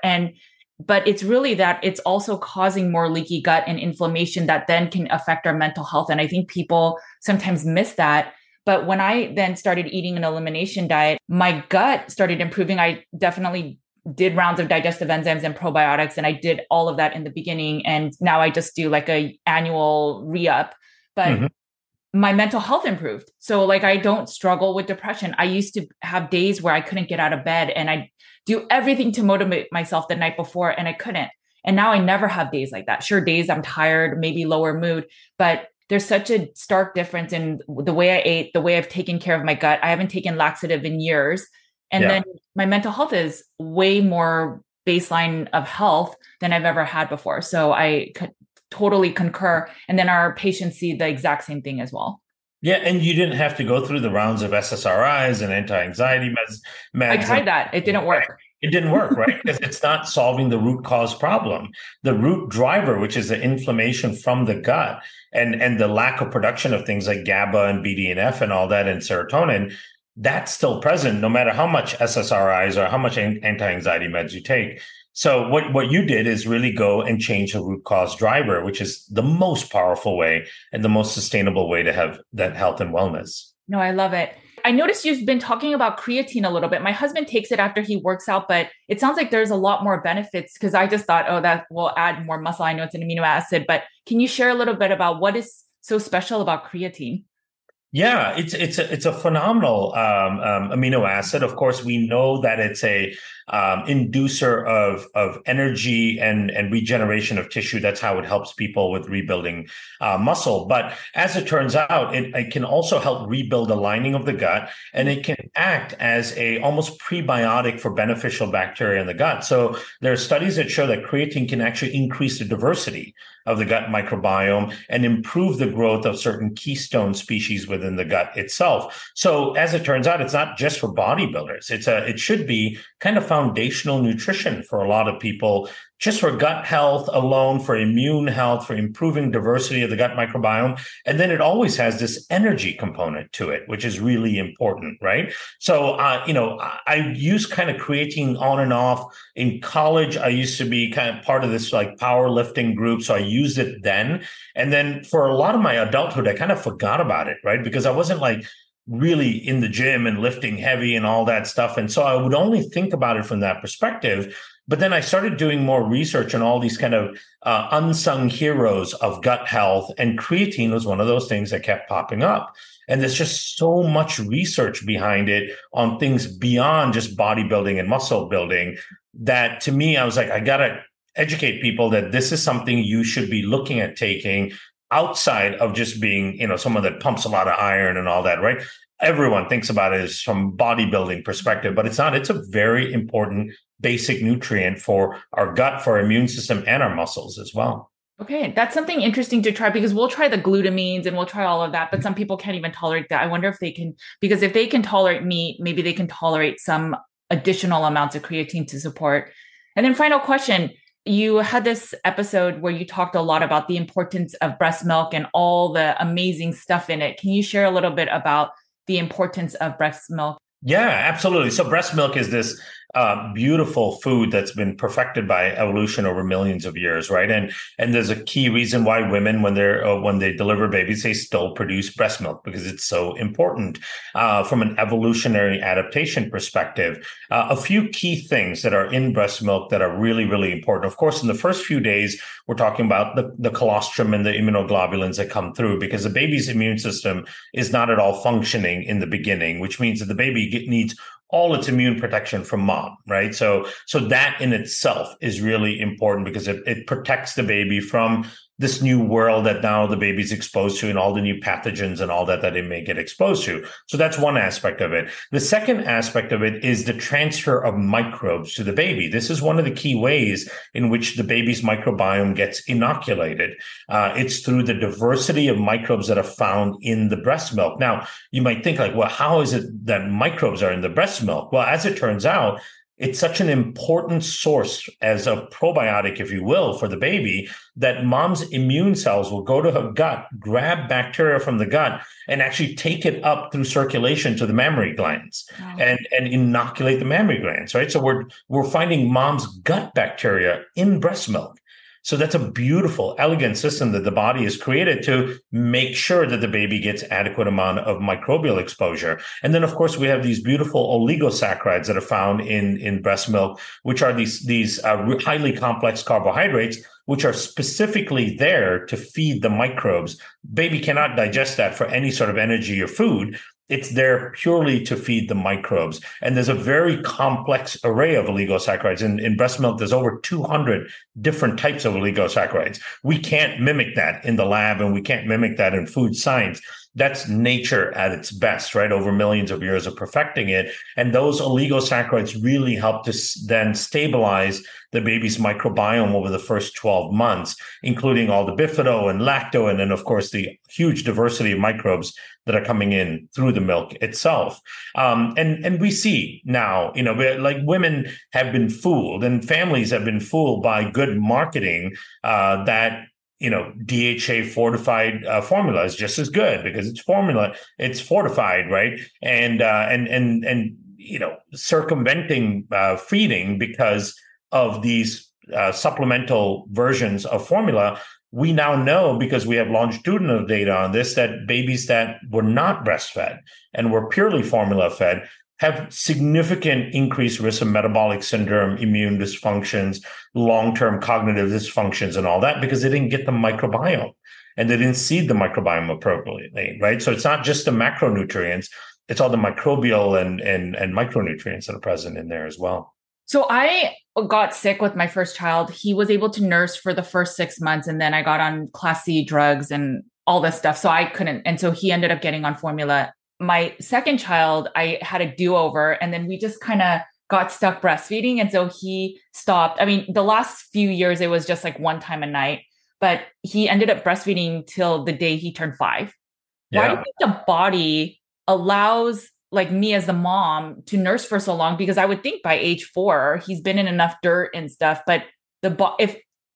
S1: it's really that it's also causing more leaky gut and inflammation that then can affect our mental health. And I think people sometimes miss that. But when I then started eating an elimination diet, my gut started improving. I definitely did rounds of digestive enzymes and probiotics. And I did all of that in the beginning. And now I just do like a annual re-up, but my mental health improved. So like, I don't struggle with depression. I used to have days where I couldn't get out of bed and I do everything to motivate myself the night before and I couldn't. And now I never have days like that. Sure, days I'm tired, maybe lower mood, but there's such a stark difference in the way I ate, the way I've taken care of my gut. I haven't taken laxative in years. And then my mental health is way more baseline of health than I've ever had before. So I could totally concur. And then our patients see the exact same thing as well.
S2: Yeah. And you didn't have to go through the rounds of SSRIs and anti-anxiety meds.
S1: I tried that. It didn't work.
S2: It didn't work, right? Because it's not solving the root cause problem. The root driver, which is the inflammation from the gut and the lack of production of things like GABA and BDNF and all that and serotonin, that's still present no matter how much SSRIs or how much anti-anxiety meds you take. So what you did is really go and change the root cause driver, which is the most powerful way and the most sustainable way to have that health and wellness.
S1: No, I love it. I noticed you've been talking about creatine a little bit. My husband takes it after he works out, but it sounds like there's a lot more benefits because I just thought, oh, that will add more muscle. I know it's an amino acid, but can you share a little bit about what is so special about creatine?
S2: Yeah, it's a phenomenal amino acid. Of course, we know that it's a inducer of energy and regeneration of tissue. That's how it helps people with rebuilding muscle. But as it turns out, it can also help rebuild the lining of the gut, and it can act as a almost prebiotic for beneficial bacteria in the gut. So there are studies that show that creatine can actually increase the diversity of the gut microbiome and improve the growth of certain keystone species within the gut itself. So as it turns out, it's not just for bodybuilders. It should be kind of foundational nutrition for a lot of people, just for gut health alone, for immune health, for improving diversity of the gut microbiome. And then it always has this energy component to it, which is really important, right? So, I use kind of creatine on and off. In college, I used to be kind of part of this like powerlifting group. So I used it then. And then for a lot of my adulthood, I kind of forgot about it, right? Because I wasn't like really in the gym and lifting heavy and all that stuff. And so I would only think about it from that perspective. But then I started doing more research on all these kind of unsung heroes of gut health. And creatine was one of those things that kept popping up. And there's just so much research behind it on things beyond just bodybuilding and muscle building that to me, I was like, I got to educate people that this is something you should be looking at taking outside of just being, someone that pumps a lot of iron and all that, right? Everyone thinks about it as from bodybuilding perspective, but it's not. It's a very important basic nutrient for our gut, for our immune system, and our muscles as well.
S1: Okay, that's something interesting to try because we'll try the glutamines and we'll try all of that, but some people can't even tolerate that. I wonder if they can, because if they can tolerate meat, maybe they can tolerate some additional amounts of creatine to support. And then final question, you had this episode where you talked a lot about the importance of breast milk and all the amazing stuff in it. Can you share a little bit about the importance of breast milk?
S2: Yeah, absolutely. So breast milk is this beautiful food that's been perfected by evolution over millions of years, right? And there's a key reason why women, when they deliver babies, they still produce breast milk because it's so important from an evolutionary adaptation perspective. A few key things that are in breast milk that are really, really important. Of course, in the first few days, we're talking about the colostrum and the immunoglobulins that come through because the baby's immune system is not at all functioning in the beginning, which means that the baby needs all its immune protection from mom, right? So that in itself is really important because it protects the baby from this new world that now the baby's exposed to and all the new pathogens and all that it may get exposed to. So that's one aspect of it. The second aspect of it is the transfer of microbes to the baby. This is one of the key ways in which the baby's microbiome gets inoculated. It's through the diversity of microbes that are found in the breast milk. Now, you might think like, well, how is it that microbes are in the breast milk? Well, as it turns out, it's such an important source as a probiotic, if you will, for the baby that mom's immune cells will go to her gut, grab bacteria from the gut, and actually take it up through circulation to the mammary glands. Wow. and inoculate the mammary glands, right? So we're finding mom's gut bacteria in breast milk. So that's a beautiful, elegant system that the body has created to make sure that the baby gets adequate amount of microbial exposure. And then, of course, we have these beautiful oligosaccharides that are found in breast milk, which are these highly complex carbohydrates, which are specifically there to feed the microbes. Baby cannot digest that for any sort of energy or food. It's there purely to feed the microbes. And there's a very complex array of oligosaccharides. In breast milk, there's over 200 different types of oligosaccharides. We can't mimic that in the lab, and we can't mimic that in food science. That's nature at its best, right? Over millions of years of perfecting it. And those oligosaccharides really help to then stabilize the baby's microbiome over the first 12 months, including all the bifido and lacto, and then, of course, the huge diversity of microbes that are coming in through the milk itself. And we see now, like women have been fooled and families have been fooled by good marketing that DHA fortified formula is just as good because it's fortified, right? And circumventing feeding because of these supplemental versions of formula. We now know, because we have longitudinal data on this, that babies that were not breastfed and were purely formula fed have significant increased risk of metabolic syndrome, immune dysfunctions, long-term cognitive dysfunctions, and all that because they didn't get the microbiome and they didn't seed the microbiome appropriately, right? So it's not just the macronutrients, it's all the microbial and micronutrients that are present in there as well.
S1: So I got sick with my first child. He was able to nurse for the first 6 months, and then I got on Class C drugs and all this stuff. So I couldn't. And so he ended up getting on formula. My second child, I had a do-over, and then we just kind of got stuck breastfeeding. And so he stopped. I mean, the last few years, it was just like one time a night, but he ended up breastfeeding till the day he turned 5. Yeah. Why do you think the body allows like me as the mom to nurse for so long? Because I would think by age 4, he's been in enough dirt and stuff, but if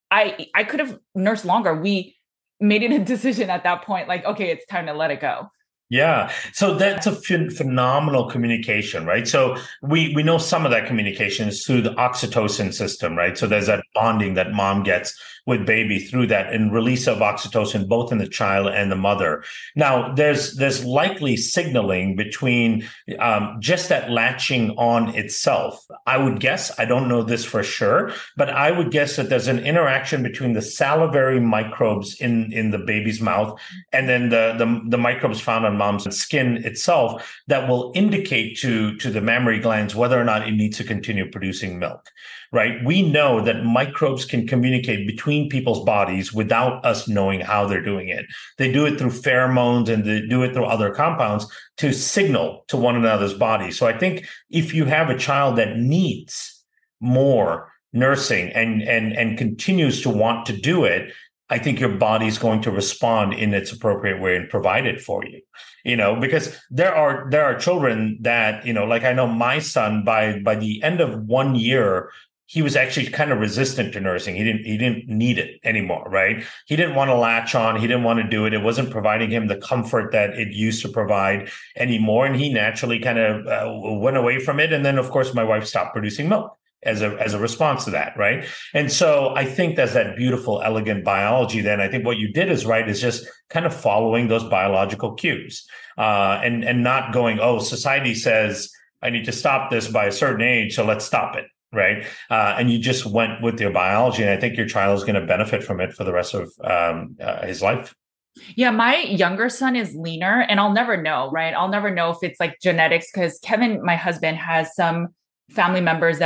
S1: I could have nursed longer, we made it a decision at that point, like, okay, it's time to let it go.
S2: Yeah. So that's a phenomenal communication, right? So we know some of that communication is through the oxytocin system, right? So there's that bonding that mom gets with baby through that and release of oxytocin, both in the child and the mother. Now, there's likely signaling between just that latching on itself. I would guess, I don't know this for sure, but I would guess that there's an interaction between the salivary microbes in the baby's mouth and then the microbes found on mom's skin itself that will indicate to the mammary glands whether or not it needs to continue producing milk, right? We know that microbes can communicate between people's bodies without us knowing how they're doing it. They do it through pheromones and they do it through other compounds to signal to one another's body. So I think if you have a child that needs more nursing and continues to want to do it, I think your body's going to respond in its appropriate way and provide it for you, because there are children that, like I know my son by the end of 1 year he was actually kind of resistant to nursing. He didn't need it anymore, right? He didn't want to latch on. He didn't want to do it. It wasn't providing him the comfort that it used to provide anymore. And he naturally kind of went away from it. And then, of course, my wife stopped producing milk as a response to that, right? And so I think there's that beautiful, elegant biology. Then I think what you did is right, is just kind of following those biological cues, and not going, oh, society says I need to stop this by a certain age, so let's stop it. Right. And you just went with your biology. And I think your child is going to benefit from it for the rest of his life.
S1: Yeah, my younger son is leaner, and I'll never know, right? I'll never know if it's like genetics, because Kevin, my husband, has some family members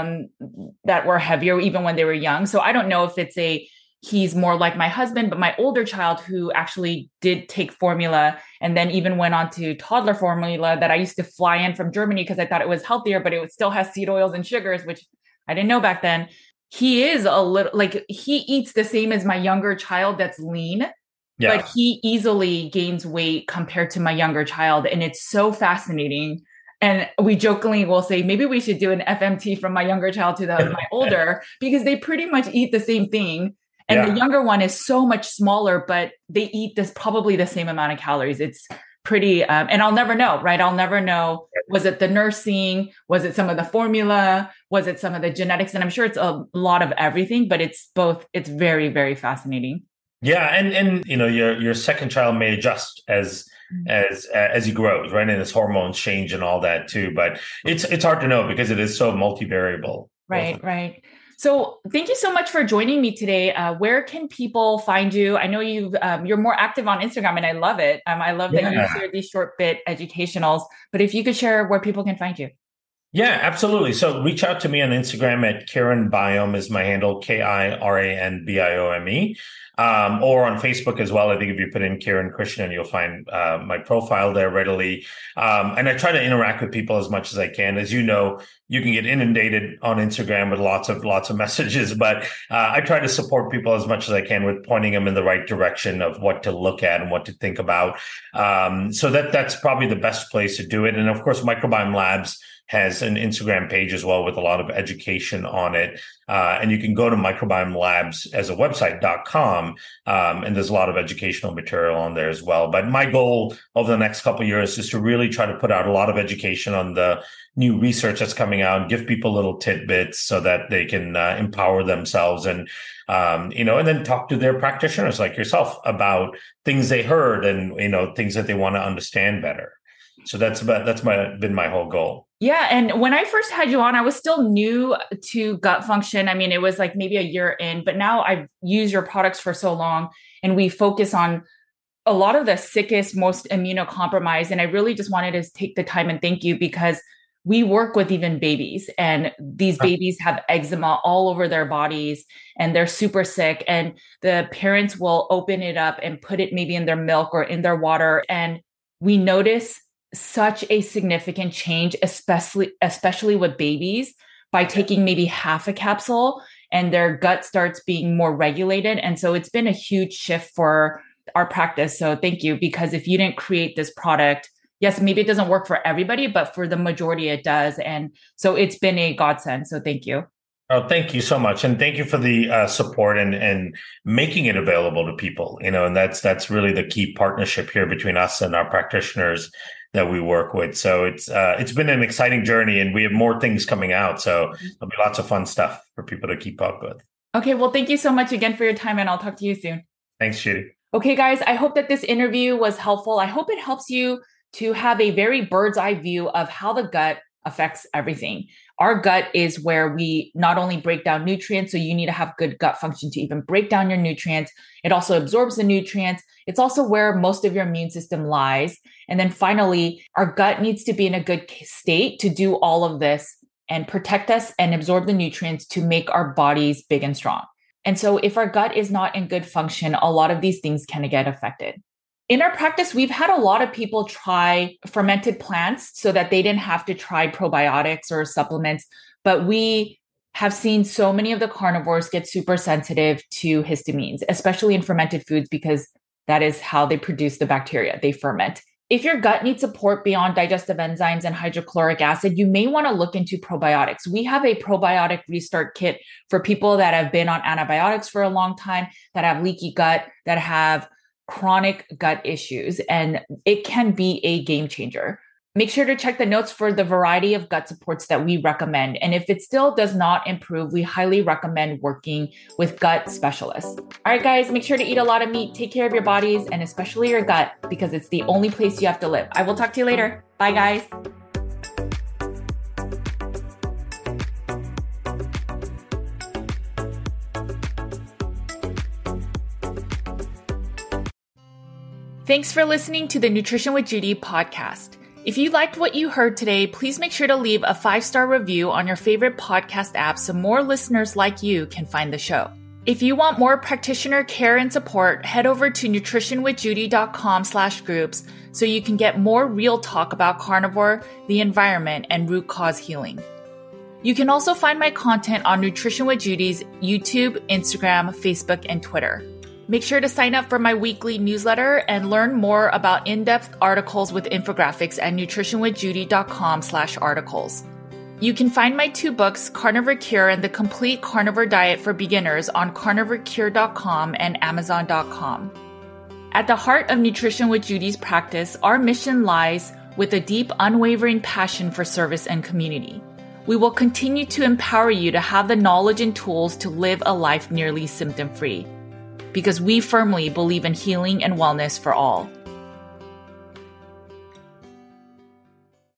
S1: that were heavier even when they were young. So I don't know if he's more like my husband, but my older child, who actually did take formula and then even went on to toddler formula that I used to fly in from Germany because I thought it was healthier, but it still has seed oils and sugars, which I didn't know back then. He is a little like, he eats the same as my younger child that's lean,
S2: Yeah.
S1: but he easily gains weight compared to my younger child. And it's so fascinating. And we jokingly will say, maybe we should do an FMT from my younger child to my older, because they pretty much eat the same thing. And the younger one is so much smaller, but they eat probably the same amount of calories. It's pretty, and I'll never know, right? I'll never know. Was it the nursing? Was it some of the formula? Was it some of the genetics? And I'm sure it's a lot of everything, but it's both. It's very, very fascinating.
S2: Yeah. And your second child may adjust as he grows, right? And his hormones change and all that too. But it's hard to know because it is so multivariable.
S1: Right, right. So thank you so much for joining me today. Where can people find you? I know you're more active on Instagram, and I love it. I love that you share these short bit educationals, but if you could share where people can find you.
S2: Yeah, absolutely. So reach out to me on Instagram at Kiran Biome is my handle, KIRANBIOME, or on Facebook as well. I think if you put in Kiran Krishnan, you'll find my profile there readily. And I try to interact with people as much as I can. As you know, you can get inundated on Instagram with lots of messages, but I try to support people as much as I can with pointing them in the right direction of what to look at and what to think about. So that's probably the best place to do it. And of course, Microbiome Labs has an Instagram page as well with a lot of education on it. And you can go to Microbiome Labs as a website.com. And there's a lot of educational material on there as well. But my goal over the next couple of years is to really try to put out a lot of education on the new research that's coming out and give people little tidbits so that they can empower themselves and then talk to their practitioners like yourself about things they heard and, things that they want to understand better. So that's been my whole goal.
S1: Yeah. And when I first had you on, I was still new to gut function. I mean, it was like maybe a year in, but now I've used your products for so long, and we focus on a lot of the sickest, most immunocompromised. And I really just wanted to take the time and thank you, because we work with even babies, and these babies have eczema all over their bodies and they're super sick, and the parents will open it up and put it maybe in their milk or in their water. And we notice such a significant change, especially with babies, by taking maybe half a capsule, and their gut starts being more regulated. And so it's been a huge shift for our practice. So thank you, because if you didn't create this product, yes, maybe it doesn't work for everybody, but for the majority it does. And so it's been a godsend. So thank you.
S2: Oh, thank you so much. And thank you for the support and making it available to people, and that's really the key partnership here between us and our practitioners that we work with. So it's been an exciting journey, and we have more things coming out. So there'll be lots of fun stuff for people to keep up with.
S1: Okay. Well, thank you so much again for your time, and I'll talk to you soon.
S2: Thanks, Judy.
S1: Okay, guys, I hope that this interview was helpful. I hope it helps you to have a very bird's eye view of how the gut affects everything. Our gut is where we not only break down nutrients, so you need to have good gut function to even break down your nutrients. It also absorbs the nutrients. It's also where most of your immune system lies. And then finally, our gut needs to be in a good state to do all of this and protect us and absorb the nutrients to make our bodies big and strong. And so if our gut is not in good function, a lot of these things can get affected. In our practice, we've had a lot of people try fermented plants so that they didn't have to try probiotics or supplements, but we have seen so many of the carnivores get super sensitive to histamines, especially in fermented foods, because that is how they produce the bacteria. They ferment If your gut needs support beyond digestive enzymes and hydrochloric acid, you may want to look into probiotics. We have a probiotic restart kit for people that have been on antibiotics for a long time, that have leaky gut, that have chronic gut issues, and it can be a game changer. Make sure to check the notes for the variety of gut supports that we recommend. And if it still does not improve, we highly recommend working with gut specialists. All right, guys, make sure to eat a lot of meat, take care of your bodies, and especially your gut, because it's the only place you have to live. I will talk to you later. Bye, guys. Thanks for listening to the Nutrition with Judy podcast. If you liked what you heard today, please make sure to leave a 5-star review on your favorite podcast app so more listeners like you can find the show. If you want more practitioner care and support, head over to nutritionwithjudy.com/groups so you can get more real talk about carnivore, the environment, and root cause healing. You can also find my content on Nutrition with Judy's YouTube, Instagram, Facebook, and Twitter. Make sure to sign up for my weekly newsletter and learn more about in-depth articles with infographics at nutritionwithjudy.com/articles. You can find my 2 books, Carnivore Cure and The Complete Carnivore Diet for Beginners, on carnivorecure.com and amazon.com. At the heart of Nutrition with Judy's practice, our mission lies with a deep, unwavering passion for service and community. We will continue to empower you to have the knowledge and tools to live a life nearly symptom-free, because we firmly believe in healing and wellness for all.